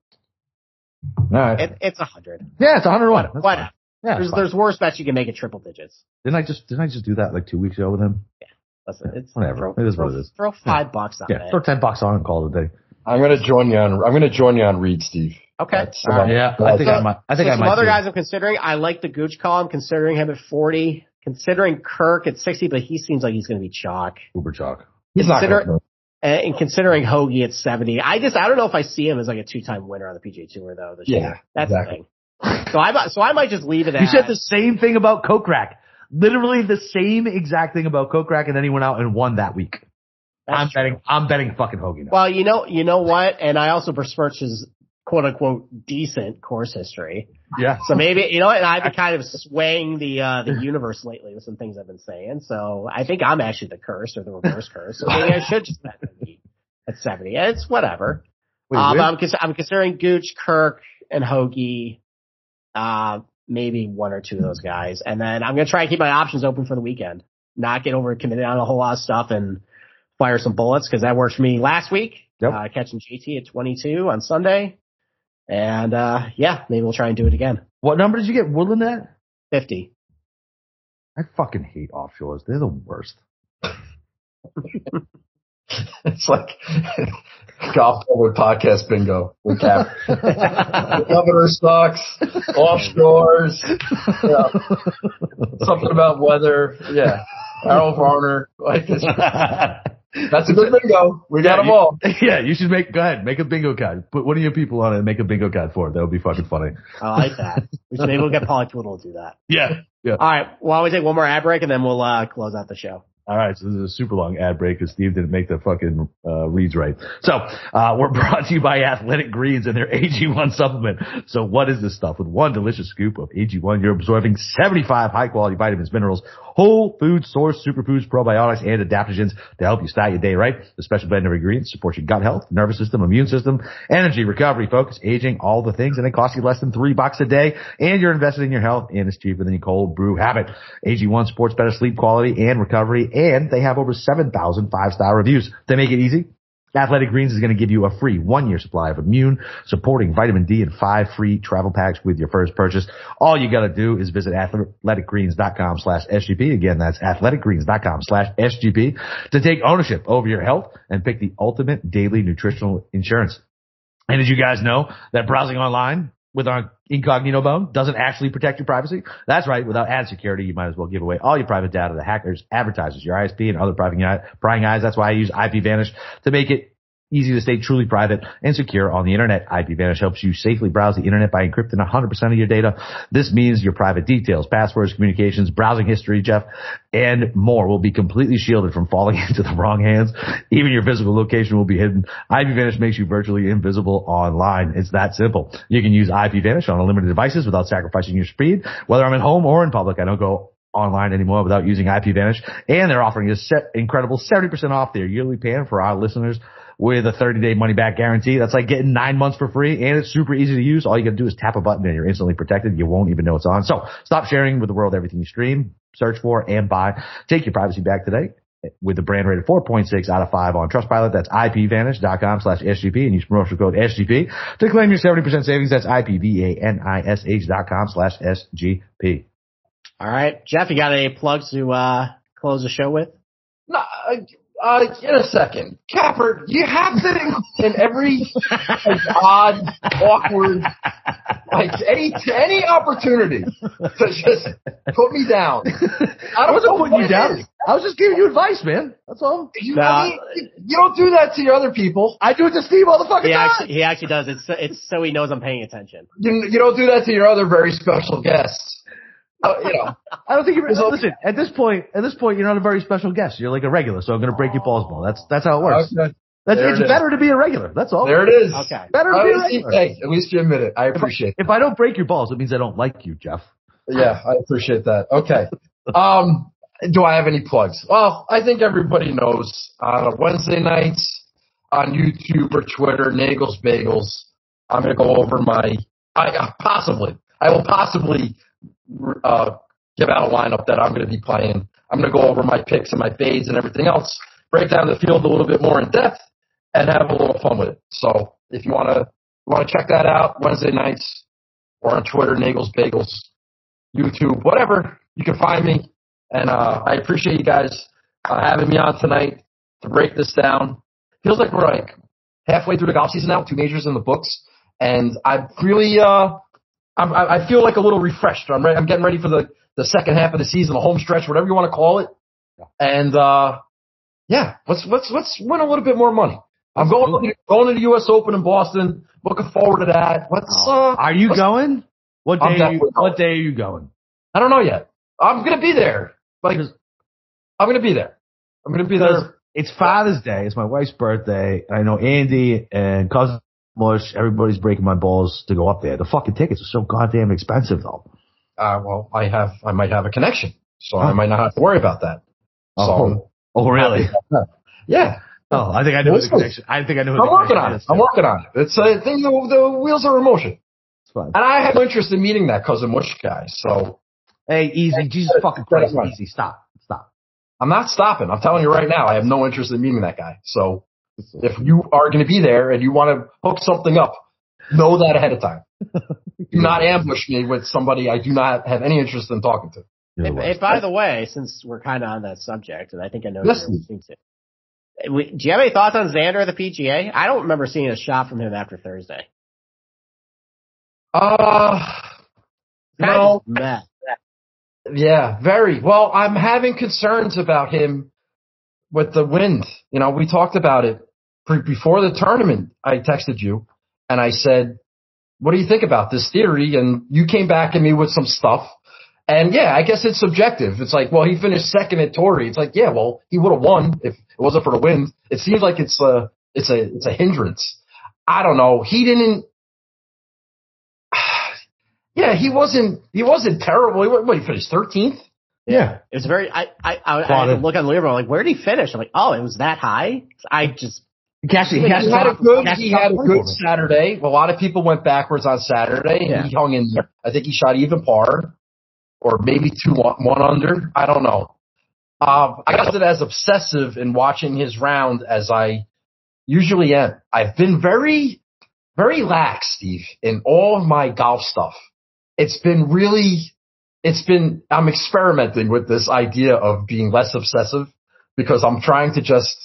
All right. It, it's one hundred. Yeah, it's one hundred to one. What? what? Yeah, there's, there's worse bets you can make at triple digits. Didn't I just didn't I just do that like two weeks ago with him? Yeah. Listen, it's whatever. Throw, it is throw, what it is. Throw five yeah. bucks on yeah, it. throw ten bucks on and call it a day. I'm going to join you on I'm going to join you on Reed, Steve. Okay. That's, All right. Yeah, I think so, I might. I think so I some might. other too. guys I'm considering. I like the Gooch call. I'm considering him at forty. Considering Kirk at sixty, but he seems like he's going to be chalk. Uber chalk. He's not Consider, going to. And considering Hoagie at seventy, I just I don't know if I see him as like a two-time winner on the P G A Tour though. This Yeah, year. That's exactly. the thing. So I might so I might just leave it at. You said the same thing about Kokrak. Literally the same exact thing about Kokrak, and then he went out and won that week. That's I'm true. betting. I'm betting fucking Hoagie now. Well, you know, you know what? And I also besmirched his quote unquote decent course history. Yeah. So maybe, you know, and I've been kind of swaying the, uh, the universe lately with some things I've been saying. So I think I'm actually the curse or the reverse curse. So maybe I should just bet Hoagie at seventy. And it's whatever. Wait, um, wait. I'm, cons- I'm considering Gooch, Kirk, and Hoagie. Uh, maybe one or two of those guys. And then I'm going to try and keep my options open for the weekend. Not get over committed on a whole lot of stuff and fire some bullets because that worked for me last week. Yep. Uh, catching J T at twenty-two on Sunday. And, uh, yeah, maybe we'll try and do it again. What number did you get Woodland at? fifty. I fucking hate offshores. They're the worst. It's like golf forward podcast bingo with Cap. The governor sucks. Offshores. Yeah. Something about weather. Yeah. Harold Varner. Like it's, that's a good bingo. We got yeah, them all. You, yeah, you should make. Go ahead, make a bingo card. Put one of your people on it and make a bingo card for it. That would be fucking funny. I like that. We should, maybe we'll get Paulie Twiddle to do that. Yeah. Yeah. All right. Well, we take one more ad break and then we'll uh, close out the show. All right, so this is a super long ad break because Steve didn't make the fucking uh, reads right. So uh, we're brought to you by Athletic Greens and their A G one supplement. So what is this stuff? With one delicious scoop of A G one, you're absorbing seventy-five high-quality vitamins, minerals, whole food source superfoods, probiotics, and adaptogens to help you start your day right. The special blend of ingredients supports your gut health, nervous system, immune system, energy, recovery, focus, aging, all the things, and it costs you less than three bucks a day, and you're invested in your health, and it's cheaper than your cold brew habit. A G one supports better sleep quality and recovery, and they have over seven thousand five-star reviews. They make it easy. Athletic Greens is going to give you a free one-year supply of immune supporting vitamin D and five free travel packs with your first purchase. All you got to do is visit athleticgreens.com slash SGP. Again, that's athleticgreens.com slash SGP to take ownership over your health and pick the ultimate daily nutritional insurance. And did you guys know that browsing online with our incognito mode doesn't actually protect your privacy? That's right. Without ad security, you might as well give away all your private data to hackers, advertisers, your I S P, and other prying eyes. That's why I use IPVanish to make it easy to stay truly private and secure on the internet. IPVanish helps you safely browse the internet by encrypting one hundred percent of your data. This means your private details, passwords, communications, browsing history, Jeff, and more will be completely shielded from falling into the wrong hands. Even your physical location will be hidden. IPVanish makes you virtually invisible online. It's that simple. You can use IPVanish on unlimited devices without sacrificing your speed, whether I'm at home or in public. I don't go online anymore without using IPVanish, and they're offering a set incredible seventy percent off their yearly plan for our listeners with a thirty-day money-back guarantee. That's like getting nine months for free, and it's super easy to use. All you got to do is tap a button, and you're instantly protected. You won't even know it's on. So stop sharing with the world everything you stream, search for, and buy. Take your privacy back today with the brand rated four point six out of five on Trustpilot. That's ipvanish.com slash SGP, and use promotional code S G P to claim your seventy percent savings. That's ipvanish dot com slash S G P. All right. Jeff, you got any plugs to uh, close the show with? No, uh, uh, in a second. Capper, you have to in every like, odd, awkward, like any any opportunity to just put me down. I, I wasn't putting you down. I was just giving you advice, man. That's all. You, I mean, you don't do that to your other people. I do it to Steve all the fucking he time. Actually, he actually does. It's it's so he knows I'm paying attention. You, you don't do that to your other very special guests. Uh, you know, I don't think you're, listen, at this point, at this point, you're not a very special guest. You're like a regular, so I'm going to break your balls ball. That's, that's how it works. Okay. That's, it's it better to be a regular. That's all. There it is. Okay. Better to be a regular. Hey, at least you admit it. I appreciate if I, if I don't break your balls, it means I don't like you, Jeff. Yeah, I appreciate that. Okay. Um, do I have any plugs? Well, I think everybody knows, uh, Wednesday nights on YouTube or Twitter, Nagel's Bagels, I'm going to go over my, I, possibly, I will possibly, Uh, give out a lineup that I'm going to be playing. I'm going to go over my picks and my fades and everything else, break down the field a little bit more in depth, and have a little fun with it. So if you want to want to check that out, Wednesday nights or on Twitter, Nagel's Bagels, YouTube, whatever, you can find me. And uh, I appreciate you guys uh, having me on tonight to break this down. Feels like we're like halfway through the golf season now, two majors in the books, and I really. Uh, I'm, I feel like a little refreshed. I'm ready, I'm getting ready for the, the second half of the season, the home stretch, whatever you want to call it. And, uh, yeah, let's, let's, let's win a little bit more money. I'm going, going to the U S Open in Boston. Looking forward to that. Let's, uh, are you going? What day are you, going. what day are you going? I don't know yet. I'm going to be there. Like, I'm going to be there. I'm going to be there. It's Father's Day. It's my wife's birthday. I know Andy and cousin Mush, everybody's breaking my balls to go up there. The fucking tickets are so goddamn expensive, though. Uh, well, I have, I might have a connection, so huh. I might not have to worry about that. Oh, so, oh really? Yeah. Oh, I think I knew we'll the connection. I think I knew. I'm working on it. I'm working on it. It's a thing. The, the wheels are in motion. It's fine. And I have no interest in meeting that cousin Mush guy. So, hey, easy, Jesus fucking Christ, easy, stop, stop. I'm not stopping. I'm telling you right now, I have no interest in meeting that guy. So. If you are going to be there and you want to hook something up, know that ahead of time. Do not ambush me with somebody I do not have any interest in talking to. Hey, hey, by the way, since we're kind of on that subject, and I think I know yes. you're listening to, do you have any thoughts on Xander at the P G A? I don't remember seeing a shot from him after Thursday. Uh, no. Meh. Yeah, very. Well, I'm having concerns about him with the wind. You know, we talked about it before the tournament. I texted you and I said, what do you think about this theory? And you came back at me with some stuff. And yeah, I guess it's subjective. It's like, well, he finished second at Torrey. It's like, yeah, well, he would have won if it wasn't for the wind. It seems like it's a, it's a, it's a hindrance. I don't know. He didn't. Yeah, he wasn't. He wasn't terrible. He, what, he finished thirteenth. Yeah, it was very. I I I, I had to look on the leaderboard. I'm like, where did he finish? I'm like, oh, it was that high. I just. He, actually, he, he had a good. He had a good Saturday. A lot of people went backwards on Saturday, and yeah. he hung in there. I think he shot even par, or maybe two one under. I don't know. Um, I wasn't as obsessive in watching his round as I usually am. I've been very, very lax, Steve, in all of my golf stuff. It's been really, it's been, I'm experimenting with this idea of being less obsessive because I'm trying to just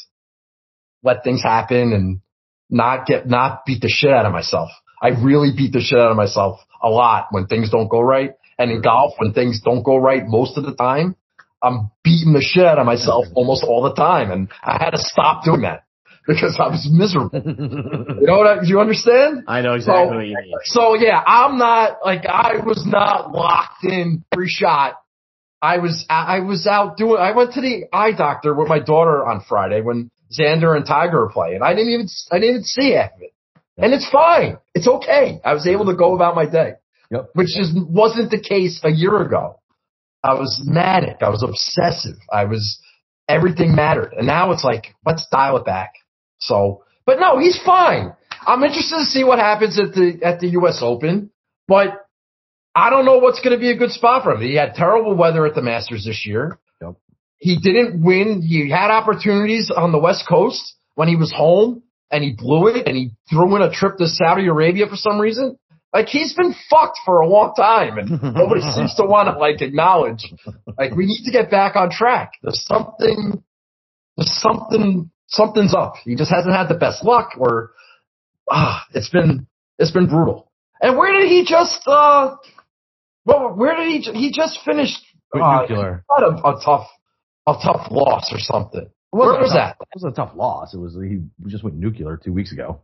let things happen and not get, not beat the shit out of myself. I really beat the shit out of myself a lot when things don't go right. And in golf, when things don't go right most of the time, I'm beating the shit out of myself almost all the time. And I had to stop doing that because I was miserable. You know what I, do you understand? I know exactly so, what you mean. So yeah, I'm not, like, I was not locked in pre-shot. I was, I was out doing, I went to the eye doctor with my daughter on Friday when Xander and Tiger were playing. I didn't even, I didn't even see half of it. And it's fine. It's okay. I was able to go about my day, yep. which just wasn't the case a year ago. I was manic. I was obsessive. I was, everything mattered. And now it's like, let's dial it back. So, but no, he's fine. I'm interested to see what happens at the, at the U S Open, but I don't know what's going to be a good spot for him. He had terrible weather at the Masters this year. Yep. He didn't win. He had opportunities on the West Coast when he was home and he blew it and he threw in a trip to Saudi Arabia for some reason. Like, he's been fucked for a long time, and nobody seems to want to, like, acknowledge. Like, we need to get back on track. There's something, there's something, something's up. He just hasn't had the best luck, or, ah, it's been, it's been brutal. And where did he just, uh, well, where did he, he just finished, uh, nuclear. Had a, a tough, a tough loss or something. Where was that? It wasn't a tough loss. It was, he just went nuclear two weeks ago.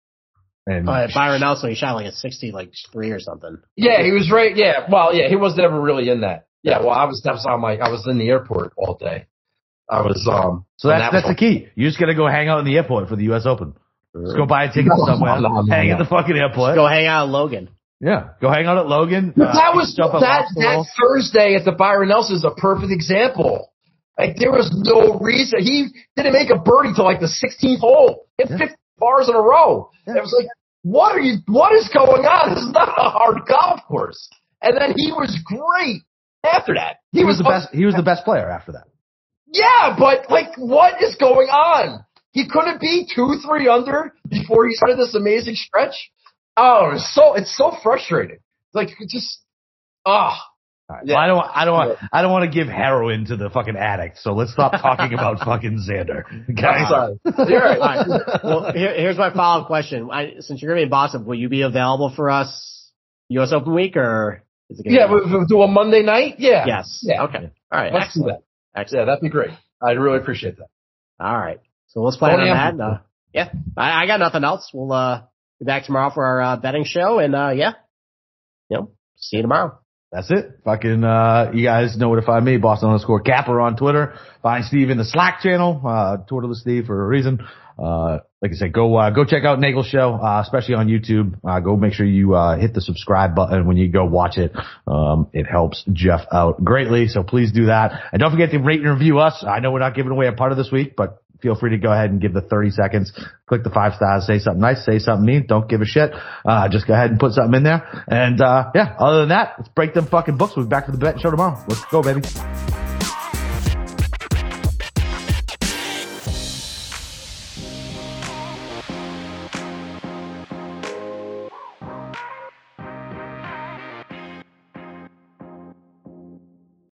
And uh, Byron Nelson, he shot like a sixty, like three or something. Yeah, he was right. Yeah, well, yeah, he was never really in that. Yeah, well, I was that was on my I was in the airport all day. I was um. So that's that that's the key. You just gotta go hang out in the airport for the U S Open. Just go buy a ticket no, somewhere, no, no, hang no. at the fucking airport. Just go hang out at Logan. Yeah, go hang out at Logan. Uh, that was jump that that Thursday at the Byron Nelson is a perfect example. Like, there was no reason he didn't make a birdie till like the sixteenth hole. He had yeah. fifty bars in a row. Yeah. It was like, what are you? What is going on? This is not a hard golf course. And then he was great after that. He, he was, was the best. He was the best player after that. Yeah, but like, what is going on? He couldn't be two, three under before he started this amazing stretch. Oh, it's so it's so frustrating. Like, just ah. Oh. All right. Yeah. Well, I don't. I don't want. I don't want to give heroin to the fucking addict. So let's stop talking about fucking Xander. Okay? I'm sorry. You're right. All right. Well, here, here's my follow-up question. I, since you're gonna be in Boston, will you be available for us U S Open week, or is it gonna yeah, be- we'll, we'll do a Monday night. Yeah. Yes. Yeah. Okay. All right. Let's Excellent. do that. Excellent. Yeah, that'd be great. I'd really appreciate that. All right. So let's plan Tony, on that. Uh, yeah. I, I got nothing else. We'll uh, be back tomorrow for our uh, betting show, and uh, yeah, you know, see you tomorrow. That's it. Fucking, uh, you guys know where to find me, Boston underscore Capper on Twitter. Find Steve in the Slack channel, uh, Twitter with Steve for a reason. Uh, like I said, go, uh, go check out Nagel's show, uh, especially on YouTube. Uh, go make sure you, uh, hit the subscribe button when you go watch it. Um, it helps Jeff out greatly. So please do that. And don't forget to rate and review us. I know we're not giving away a part of this week, but feel free to go ahead and give the thirty seconds. Click the five stars, say something nice, say something mean. Don't give a shit. Uh, just go ahead and put something in there. And, uh, yeah, other than that, let's break them fucking books. We'll be back for the bet show tomorrow. Let's go, baby.